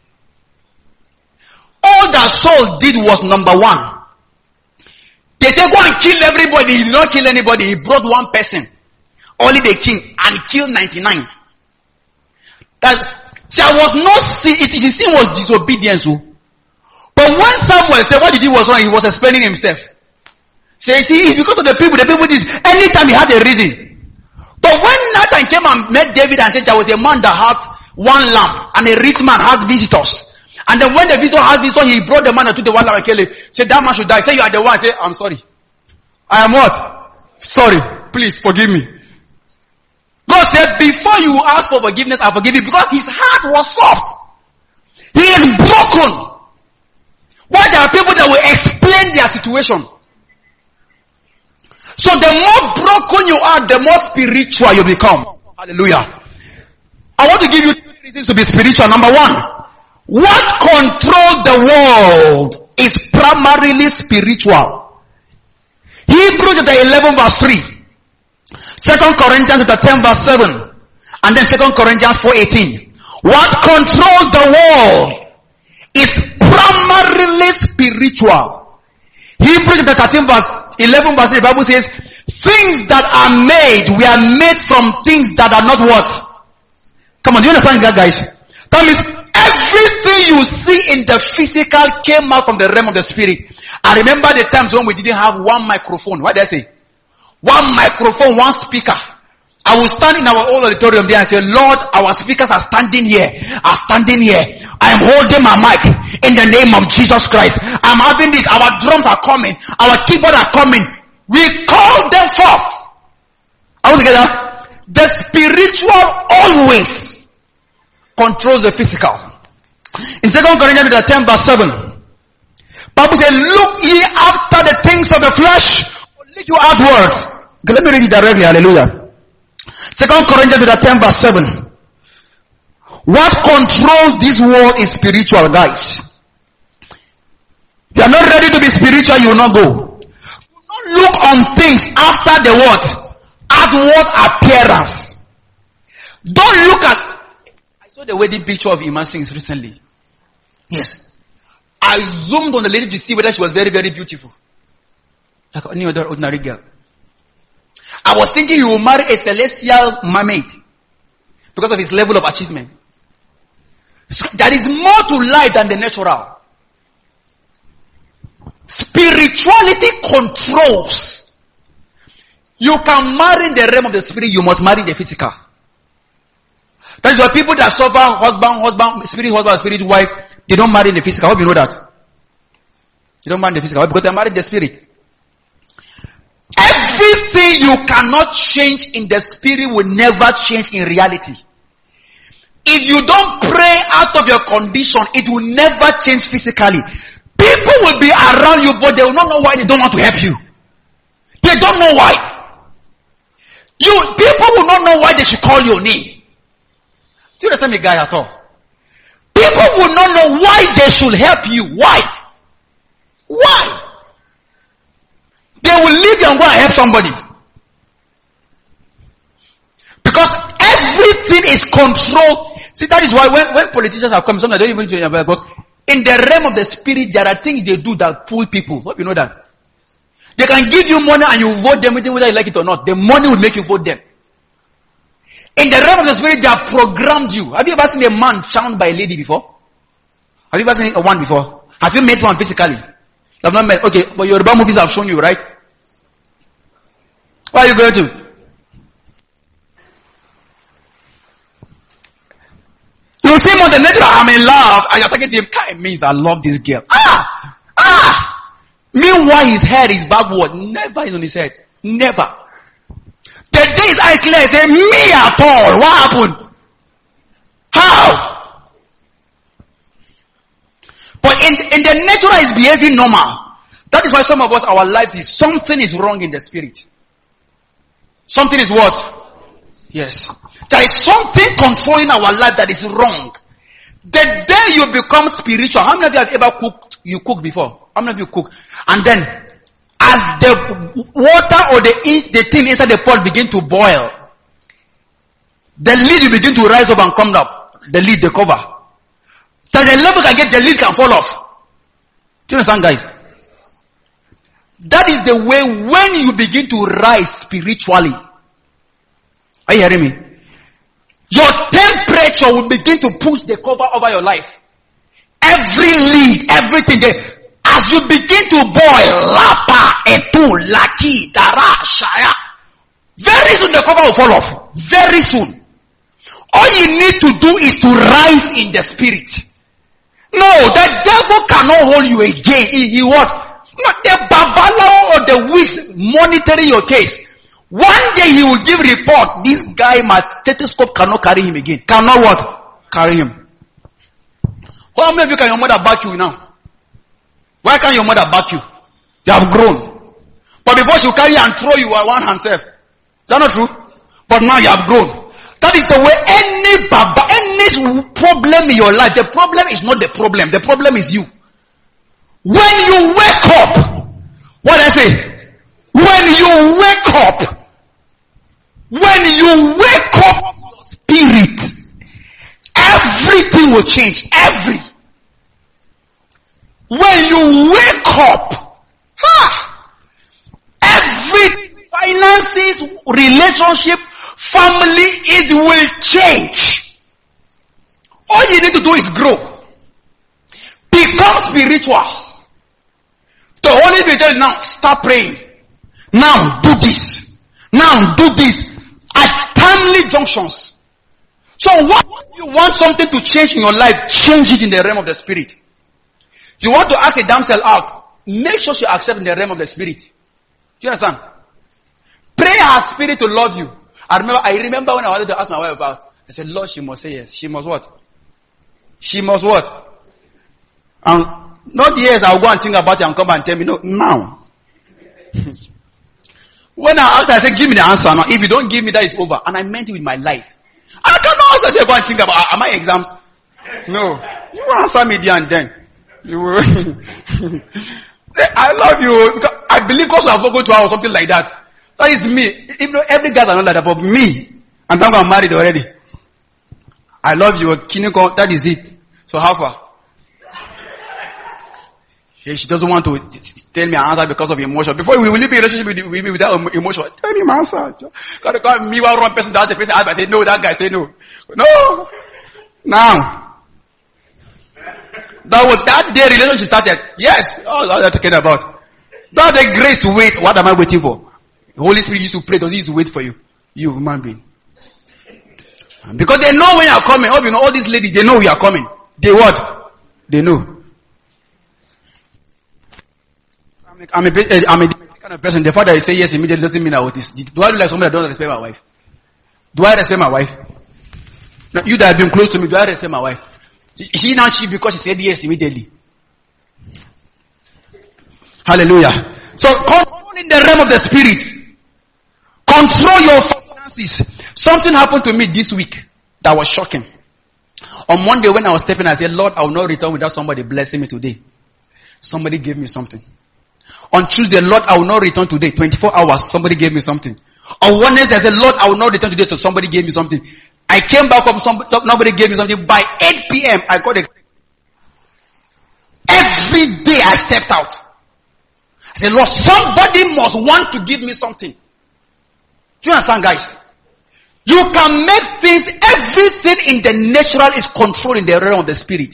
All that Saul did was number one. They say go and kill everybody. He did not kill anybody. He brought one person, only the king, and killed ninety-nine. That there was no sin. It, his sin was disobedience. But when Samuel said what he did was wrong, he was explaining himself. So you see, it's because of the people. The people did. Anytime he had a reason. But when Nathan came and met David and said there was a man that had one lamb and a rich man has visitors. And then when the visitor has visitors, he brought the man and took the one lamb and killed it. Said that man should die. Say you are the one. Say I'm sorry. I am what? Sorry. Please forgive me. God said, before you ask for forgiveness, I forgive you, because his heart was soft. He is broken. Why there are people that will explain their situation? So the more broken you are, the more spiritual you become. Hallelujah. I want to give you two reasons to be spiritual. Number one, what controls the world is primarily spiritual. Hebrews chapter eleven verse three. Second Corinthians chapter ten verse seven. And then Second Corinthians four eighteen. What controls the world is primarily spiritual. Hebrews chapter thirteen verse eleven verse three, the Bible says, things that are made, we are made from things that are not what? Come on, do you understand that, guys? That means everything you see in the physical came out from the realm of the spirit. I remember the times when we didn't have one microphone. What did I say? One microphone, one speaker. I will stand in our old auditorium there and say, Lord, our speakers are standing here, are standing here. I am holding my mic in the name of Jesus Christ. I'm having this, our drums are coming, our keyboard are coming. We call them forth. Are we together? The spiritual always controls the physical. In Second Corinthians ten verse seven, Bible says, look ye after the things of the flesh, or lead you outwards. Okay, let me read it directly. Hallelujah. Second Corinthians ten verse seven. What controls this world is spiritual, guys. If you are not ready to be spiritual, you will not go. Do not look on things after the what? Outward appearance. Don't look at... I saw the wedding picture of Iman Sings recently. Yes. I zoomed on the lady to see whether she was very, very beautiful. Like any other ordinary girl. I was thinking he will marry a celestial mermaid because of his level of achievement. So there is more to life than the natural. Spirituality controls. You can marry in the realm of the spirit, you must marry the physical. That is why people that suffer husband, husband, spirit husband, spirit wife, they don't marry in the physical. I hope you know that. They don't marry in the physical because they marry in the spirit. Everything you cannot change in the spirit will never change in reality. If you don't pray out of your condition, it will never change physically. People will be around you, but they will not know why they don't want to help you. They don't know why. You people will not know why they should call your name. Do you understand me, guy, at all? People will not know why they should help you. Why? Why? They will leave you and go and help somebody. Because everything is controlled. See, that is why when, when politicians have come, sometimes I don't even do it, because in the realm of the spirit, there are things they do that pull people. Hope you know that. They can give you money and you vote them whether you like it or not. The money will make you vote them. In the realm of the spirit, they have programmed you. Have you ever seen a man charmed by a lady before? Have you ever seen a one before? Have you met one physically? You have not met. Okay, but your Yoruba movies have shown you, right? Where are you going to? You see him on the natural, I'm in love, and you're talking to him, it means I love this girl. Ah! Ah! Meanwhile, his head is backward. Never is on his head. Never. The day his eye clear, he say, me at all. What happened? How? But in, in the natural, is behaving normal. That is why some of us, our lives is, something is wrong in the spirit. Something is what? Yes. There is something controlling our life that is wrong. The day you become spiritual, how many of you have ever cooked? You cooked before? How many of you cook? And then, as the water or the the thing inside the pot begin to boil, the lid will begin to rise up and come up. The lid, the cover. That the level can get, the lid can fall off. Do you understand, guys? That is the way when you begin to rise spiritually. Are you hearing me? Your temperature will begin to push the cover over your life. Every lid, everything there. As you begin to boil, lapa, etu, laki, dara, shaya, very soon the cover will fall off. Very soon. All you need to do is to rise in the spirit. No, the devil cannot hold you again. He, he what? Not the babalawo or the witch monitoring your case. One day he will give report. This guy, my stethoscope cannot carry him again. Cannot what? Carry him. How many of you can your mother back you now? Why can't your mother back you? You have grown. But before she will carry you and throw you at one hand self. Is that not true? But now you have grown. That is the way any baba, any problem in your life, the problem is not the problem. The problem is you. When you wake up, what did I say? When you wake up, when you wake up your spirit, everything will change. Every. When you wake up, ha, every finances, relationship, family, it will change. All you need to do is grow. Become spiritual. The Holy Spirit now start praying. Now do this. Now do this. At timely junctions. So what you want something to change in your life, change it in the realm of the spirit. You want to ask a damsel out, make sure she accepts in the realm of the spirit. Do you understand? Pray her spirit to love you. I remember, I remember when I wanted to ask my wife about, I said, Lord, she must say yes. She must what? She must what? And Not yes, I'll go and think about it and come and tell me. No, now. When I asked, I said, give me the answer. Now, if you don't give me that, it's over. And I meant it with my life. I cannot also say, go and think about, am I exams? No. You answer me there and then. You will. I love you. I believe because I have go to her or something like that. That is me. Even though every guy are not like that, but me, and I'm married already. I love you. Kiniko, that is it. So how far? She doesn't want to tell me an answer because of emotion. Before we will live in a relationship with, with me without emotion. Tell me my answer. Gotta call me one wrong person, the other person. I say no, that guy say no. No. Now. That was that day relationship started. Yes. Oh, that's what I'm talking about. That's the grace to wait. What am I waiting for? The Holy Spirit used to pray. Does he used to wait for you? You human being. Because they know when you are coming. Oh, you know, all these ladies, they know we are coming. They what? They know. I'm a, I'm a kind of person. The fact that I say yes immediately doesn't mean I will this. Do I look like somebody that don't respect my wife? Do I respect my wife? Now, you that have been close to me, do I respect my wife? She now she because she said yes immediately. Hallelujah. So control in the realm of the spirit. Control your finances. Something happened to me this week that was shocking. On Monday when I was stepping, I said, Lord, I will not return without somebody blessing me today. Somebody gave me something. On Tuesday, Lord, I will not return today. twenty-four hours, somebody gave me something. On Wednesday, I said, Lord, I will not return today, so somebody gave me something. I came back from some, nobody gave me something. By eight p.m., I got a... Every day I stepped out. I said, Lord, somebody must want to give me something. Do you understand, guys? You can make things, everything in the natural is controlled in the realm of the spirit.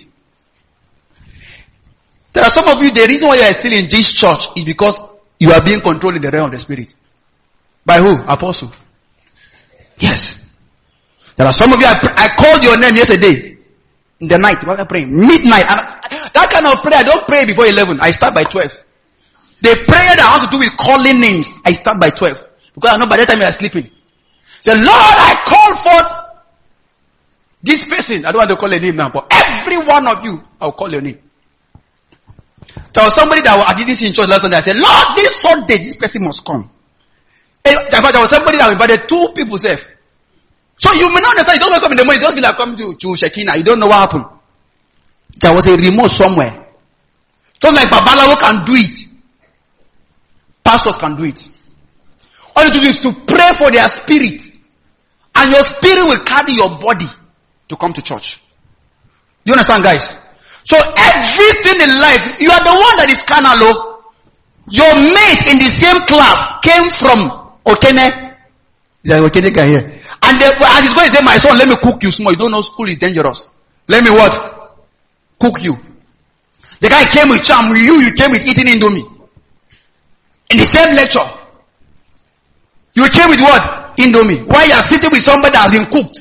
There are some of you, the reason why you are still in this church is because you are being controlled in the realm of the spirit. By who? Apostle. Yes. There are some of you, I, I called your name yesterday. In the night, while I praying. Midnight. And I, that kind of prayer, I don't pray before eleven. I start by twelve. The prayer that has to do with calling names, I start by twelve. Because I know by that time you are sleeping. Say, Lord, I call forth this person. I don't want to call a name now, but every one of you, I'll call your name. There was somebody that I didn't see in church last Sunday. I said, Lord, this Sunday, this person must come. There was somebody that invited two people safe. So you may not understand. You don't wake up in the morning. You just feel like come to, to Shekinah. You don't know what happened. There was a remote somewhere. Just like Babalawo can do it. Pastors can do it. All you do is to pray for their spirit. And your spirit will carry your body to come to church. Do you understand, guys? So everything in life, you are the one that is carnal. Your mate in the same class came from Okene. Is that Okene guy here? And they, as he's going to say, my son, let me cook you small. You don't know school is dangerous. Let me what? Cook you. The guy came with charm. You, you came with eating Indomie. In the same lecture. You came with what? Indomie. Why you are sitting with somebody that has been cooked?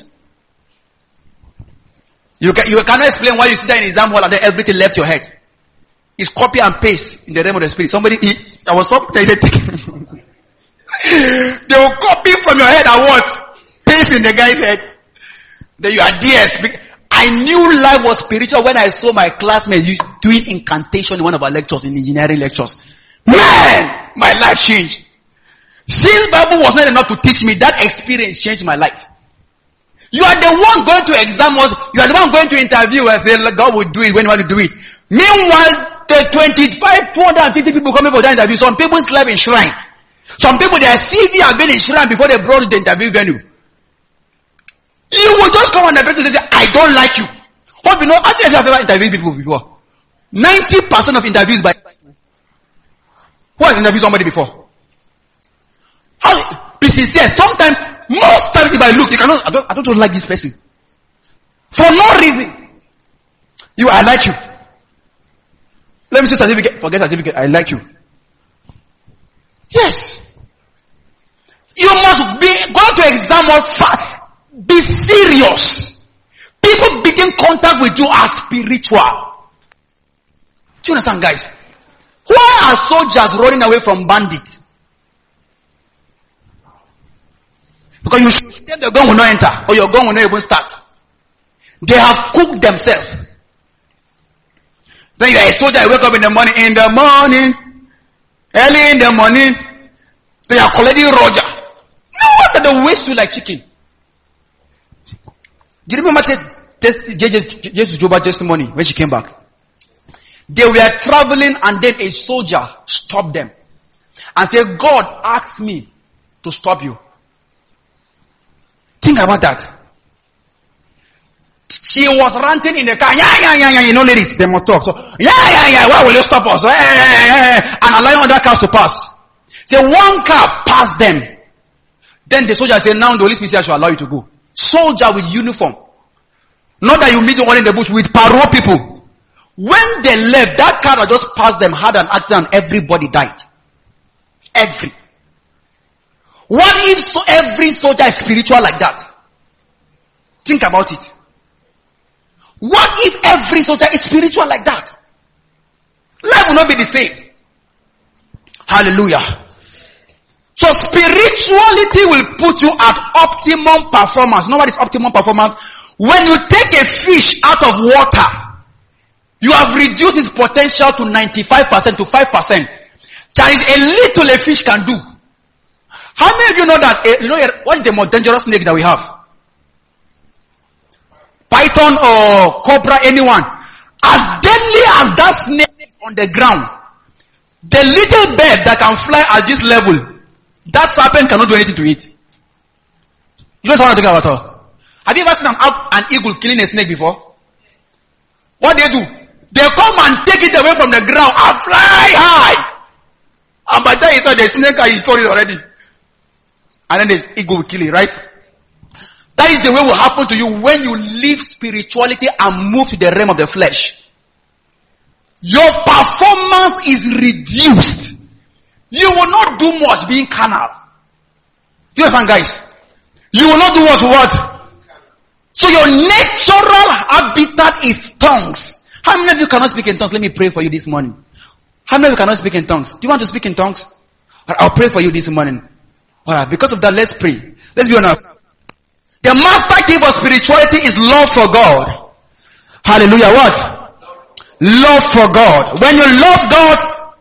You, can, you cannot explain why you sit there in exam hall and then everything left your head. It's copy and paste in the realm of the spirit. Somebody, he, I was so, they said, they will copy from your head and what? Paste in the guy's head. Then you are there. I knew life was spiritual when I saw my classmates doing incantation in one of our lectures, in engineering lectures. Man, my life changed. Since Bible was not enough to teach me, that experience changed my life. You are the one going to exam us. You are the one going to interview and say, God will do it when you want to do it. Meanwhile, the twenty-five, two hundred fifty people coming for that interview, some people slept in shrine. Some people, their C V have been in shrine before they brought the interview venue. You will just come on the person and say, I don't like you. Hope you know, I think I've ever interviewed people before. ninety percent of interviews by... Who has interviewed somebody before? How? Be sincere. Sometimes, most times if I look, you cannot, I don't, I don't like this person. For no reason. You, I like you. Let me see certificate. Forget certificate. I like you. Yes. You must be, go to exam or fa- be serious. People begin contact with you as spiritual. Do you understand, guys? Why are soldiers running away from bandits? Because you shoot them, the gun will not enter, or your gun will not even start. They have cooked themselves. Then you are a soldier, you wake up in the morning, in the morning, early in the morning, they are collecting Roger. No wonder they waste you like chicken. Do you remember Jesus Joba testimony when she came back? They were traveling and then a soldier stopped them and said, God asked me to stop you. Think about that. She was ranting in the car. Yeah, yeah, yeah, yeah. You know, ladies, they must talk. So, yeah, yeah, yeah. Why will you stop us? So, yeah, yeah, yeah, yeah. And allowing other cars to pass. So one car passed them. Then the soldier said, now the Holy Spirit says I should allow you to go. Soldier with uniform. Not that you meet one in the bush with parole people. When they left, that car that just passed them had an accident and everybody died. Every. What if so every soldier is spiritual like that? Think about it. What if every soldier is spiritual like that? Life will not be the same. Hallelujah. So spirituality will put you at optimum performance. You know what is optimum performance? When you take a fish out of water, you have reduced its potential to ninety-five percent to five percent. There is a little a fish can do. How many of you know that, uh, you know, what is the most dangerous snake that we have? Python or cobra, anyone. As deadly as that snake is on the ground, the little bird that can fly at this level, that serpent cannot do anything to it. You know what I'm talking about? All? Have you ever seen an, an eagle killing a snake before? What they do? They come and take it away from the ground and fly high. And by the time you saw the snake, you saw it already. And then the eagle will kill it, right? That is the way will happen to you when you leave spirituality and move to the realm of the flesh. Your performance is reduced. You will not do much being carnal. You understand, guys? You will not do what? What? So your natural habitat is tongues. How many of you cannot speak in tongues? Let me pray for you this morning. How many of you cannot speak in tongues? Do you want to speak in tongues? I'll pray for you this morning. Alright, because of that, let's pray. Let's be honest. The master key for spirituality is love for God. Hallelujah. What? Love for God. When you love God,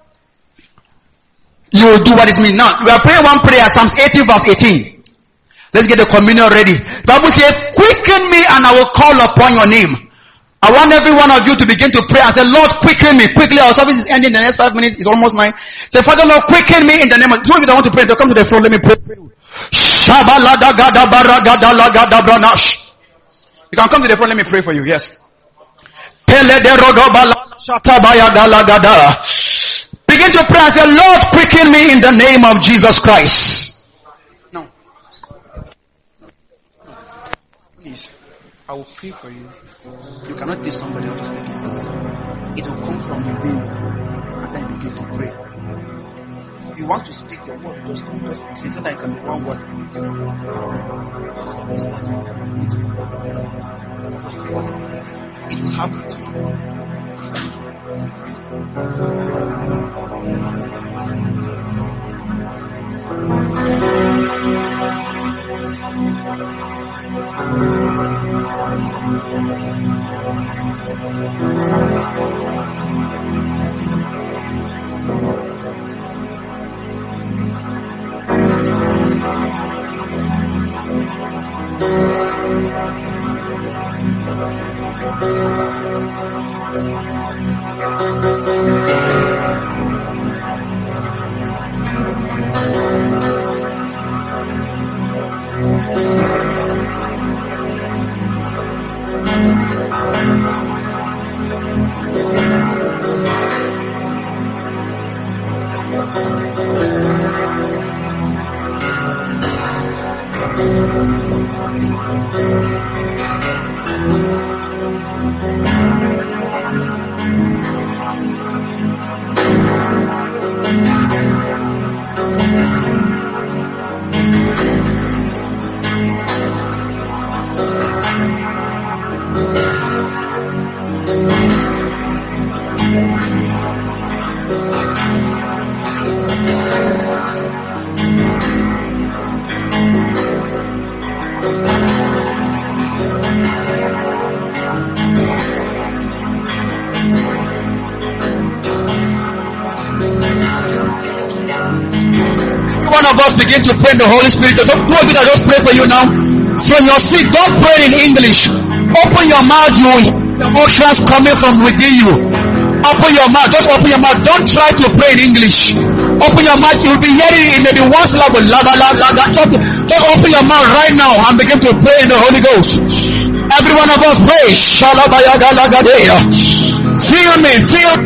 you will do what it means. Now, we are praying one prayer, Psalms eighty verse eighteen. Let's get the communion ready. The Bible says, quicken me and I will call upon your name. I want every one of you to begin to pray and say, Lord, quicken me. Quickly, our service is ending in the next five minutes. It's almost nine. Say, Father, Lord, quicken me in the name of... Some of you don't want to pray. They'll come to the floor. Let me pray. You can come to the front. Let me pray for you. Yes. Begin to pray and say, Lord, quicken me in the name of Jesus Christ. No. Please, I will pray for you. You cannot teach somebody how to speak in tongues. It will come from within, and then begin to pray. If you want to speak the word, just come, just listen, so that it can be one word. It will happen to begin to pray in the Holy Spirit. Two of you that just pray for you now. From your seat, don't pray in English. Open your mouth, you will hear the emotions coming from within you. Open your mouth, just open your mouth. Don't try to pray in English. Open your mouth, you'll be hearing it maybe one syllable. Just open your mouth right now and begin to pray in the Holy Ghost. Every one of us pray. Feel me, feel.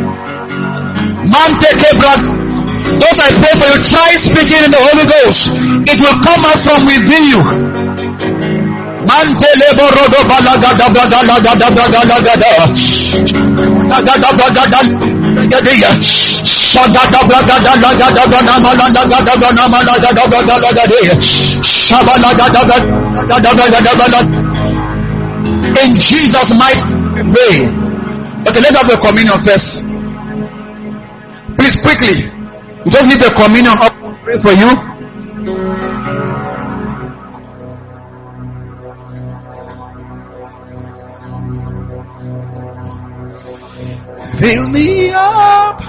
Those I pray for you, try speaking in the Holy Ghost. It will come out from within you. Mantele borodo balagada balagada balagada balagada balagada gadia shagada balagada balagada balagada balagada balagada gadia shabalagada balagada balagada. In Jesus' mighty name we pray. Okay, let's have the communion first. Please quickly. You just need the communion up to pray for you. Fill me up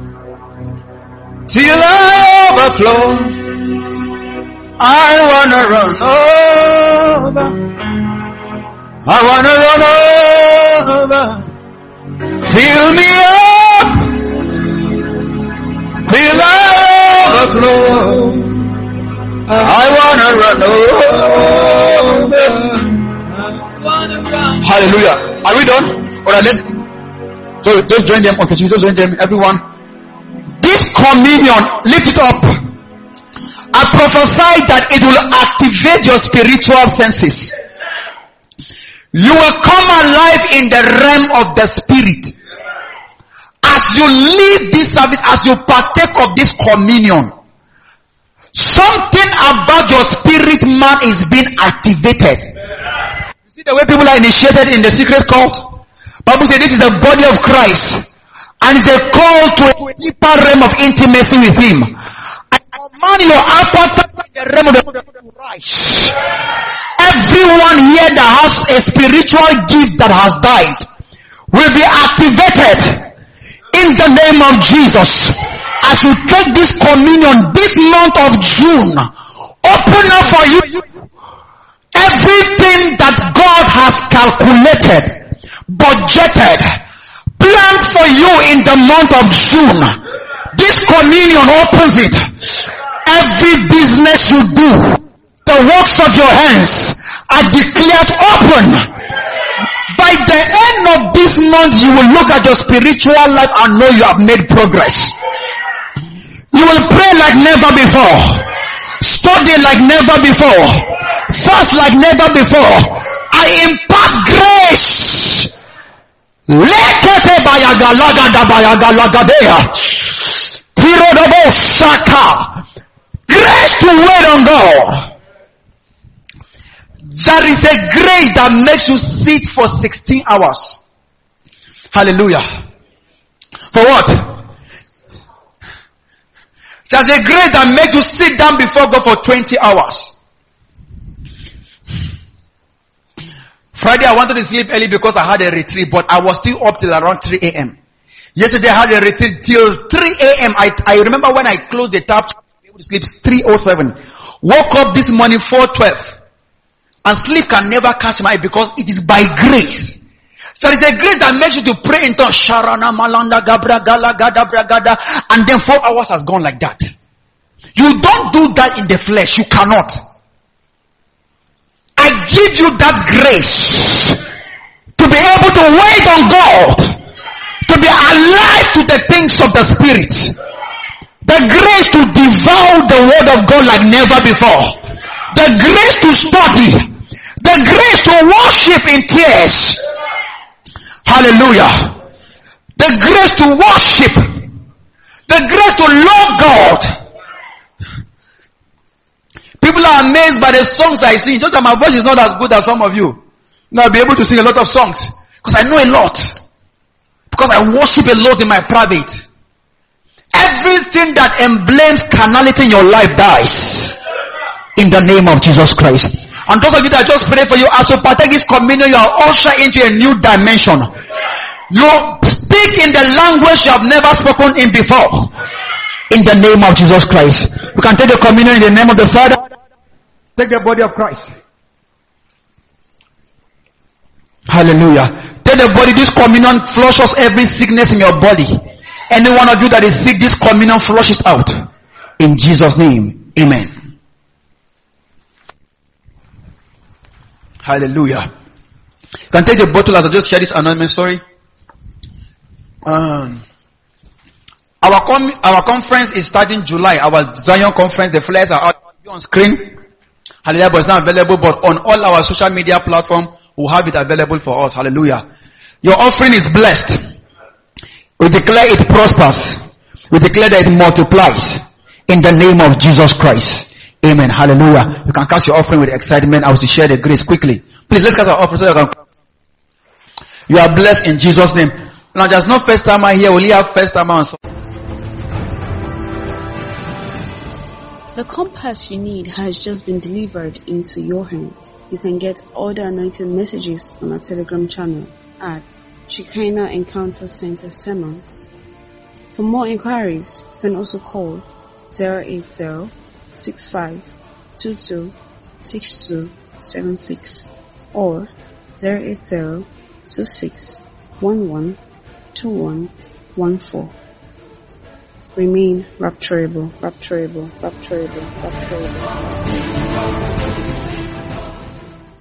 till I overflow. I wanna run over. I wanna run over. Fill me up till I overflow. I wanna run over. Hallelujah. Are we done? Alright, let's. So just join them. Okay, just join them. Everyone. This communion, lift it up. I prophesy that it will activate your spiritual senses. You will come alive in the realm of the spirit. As you leave this service, as you partake of this communion, something about your spirit man is being activated. You see the way people are initiated in the secret cult? Bible says this is the body of Christ, and it's a call to a deeper realm of intimacy with Him. I command your appetite in the realm of the Christ. Everyone here that has a spiritual gift that has died will be activated in the name of Jesus. As you take this communion this month of June, open up for you everything that God has calculated, budgeted, planned for you in the month of June. This communion opens it. Every business you do, the works of your hands are declared open. By the end of this month, you will look at your spiritual life and know you have made progress. You will pray like never before, study like never before, fast like never before. I impart grace. Lekete bayagalagada bayagalagadea. Tirodobo shaka. Grace to wait on God. There is a grace that makes you sit for sixteen hours. Hallelujah. For what? There's a grace that makes you sit down before God for twenty hours. Friday I wanted to sleep early because I had a retreat, but I was still up till around three a.m. Yesterday I had a retreat till three a.m. I, I remember when I closed the tap, I was able to sleep three oh seven. Woke up this morning four twelve. And sleep can never catch my eye because it is by grace. There is a grace that makes you to pray in tongues. Sharana malanda gabra gala gada bragada. And then four hours has gone like that. You don't do that in the flesh. You cannot. I give you that grace to be able to wait on God, to be alive to the things of the Spirit, the grace to devour the word of God like never before, the grace to study, the grace to worship in tears. Hallelujah. The grace to worship, the grace to love God. People are amazed by the songs I sing. Just that my voice is not as good as some of you. Now I'll be able to sing a lot of songs because I know a lot. Because I worship a lot in my private. Everything that emblems carnality in your life dies in the name of Jesus Christ. And those of you that just pray for you, as you partake this communion, you are ushered into a new dimension. You speak in the language you have never spoken in before. in the name of Jesus Christ. We can take the communion in the name of the Father. Take the body of Christ. Hallelujah. Take the body. This communion flushes every sickness in your body. Any one of you that is sick, this communion flushes out. In Jesus' name. Amen. Hallelujah. You can take the bottle as I just share this announcement. Sorry. Um, our com- our conference is starting July. Our Zion conference. The flyers are out on screen. Hallelujah. But it's not available. But on all our social media platforms, we'll have it available for us. Hallelujah. Your offering is blessed. We declare it prospers. We declare that it multiplies. In the name of Jesus Christ. Amen. Hallelujah. You can cast your offering with excitement. I will share the grace quickly. Please, let's cast our offering so you can. You are blessed in Jesus' name. Now, there's no first timer here. We only have first timer on. The compass you need has just been delivered into your hands. You can get all the anointed messages on our Telegram channel at Shekinah Encounter Center Sermons. For more inquiries, you can also call zero eight zero, six five two two, six two seven six or zero eight zero, two six one one, two one one four. Remain rapturable, rapturable, rapturable, rapturable.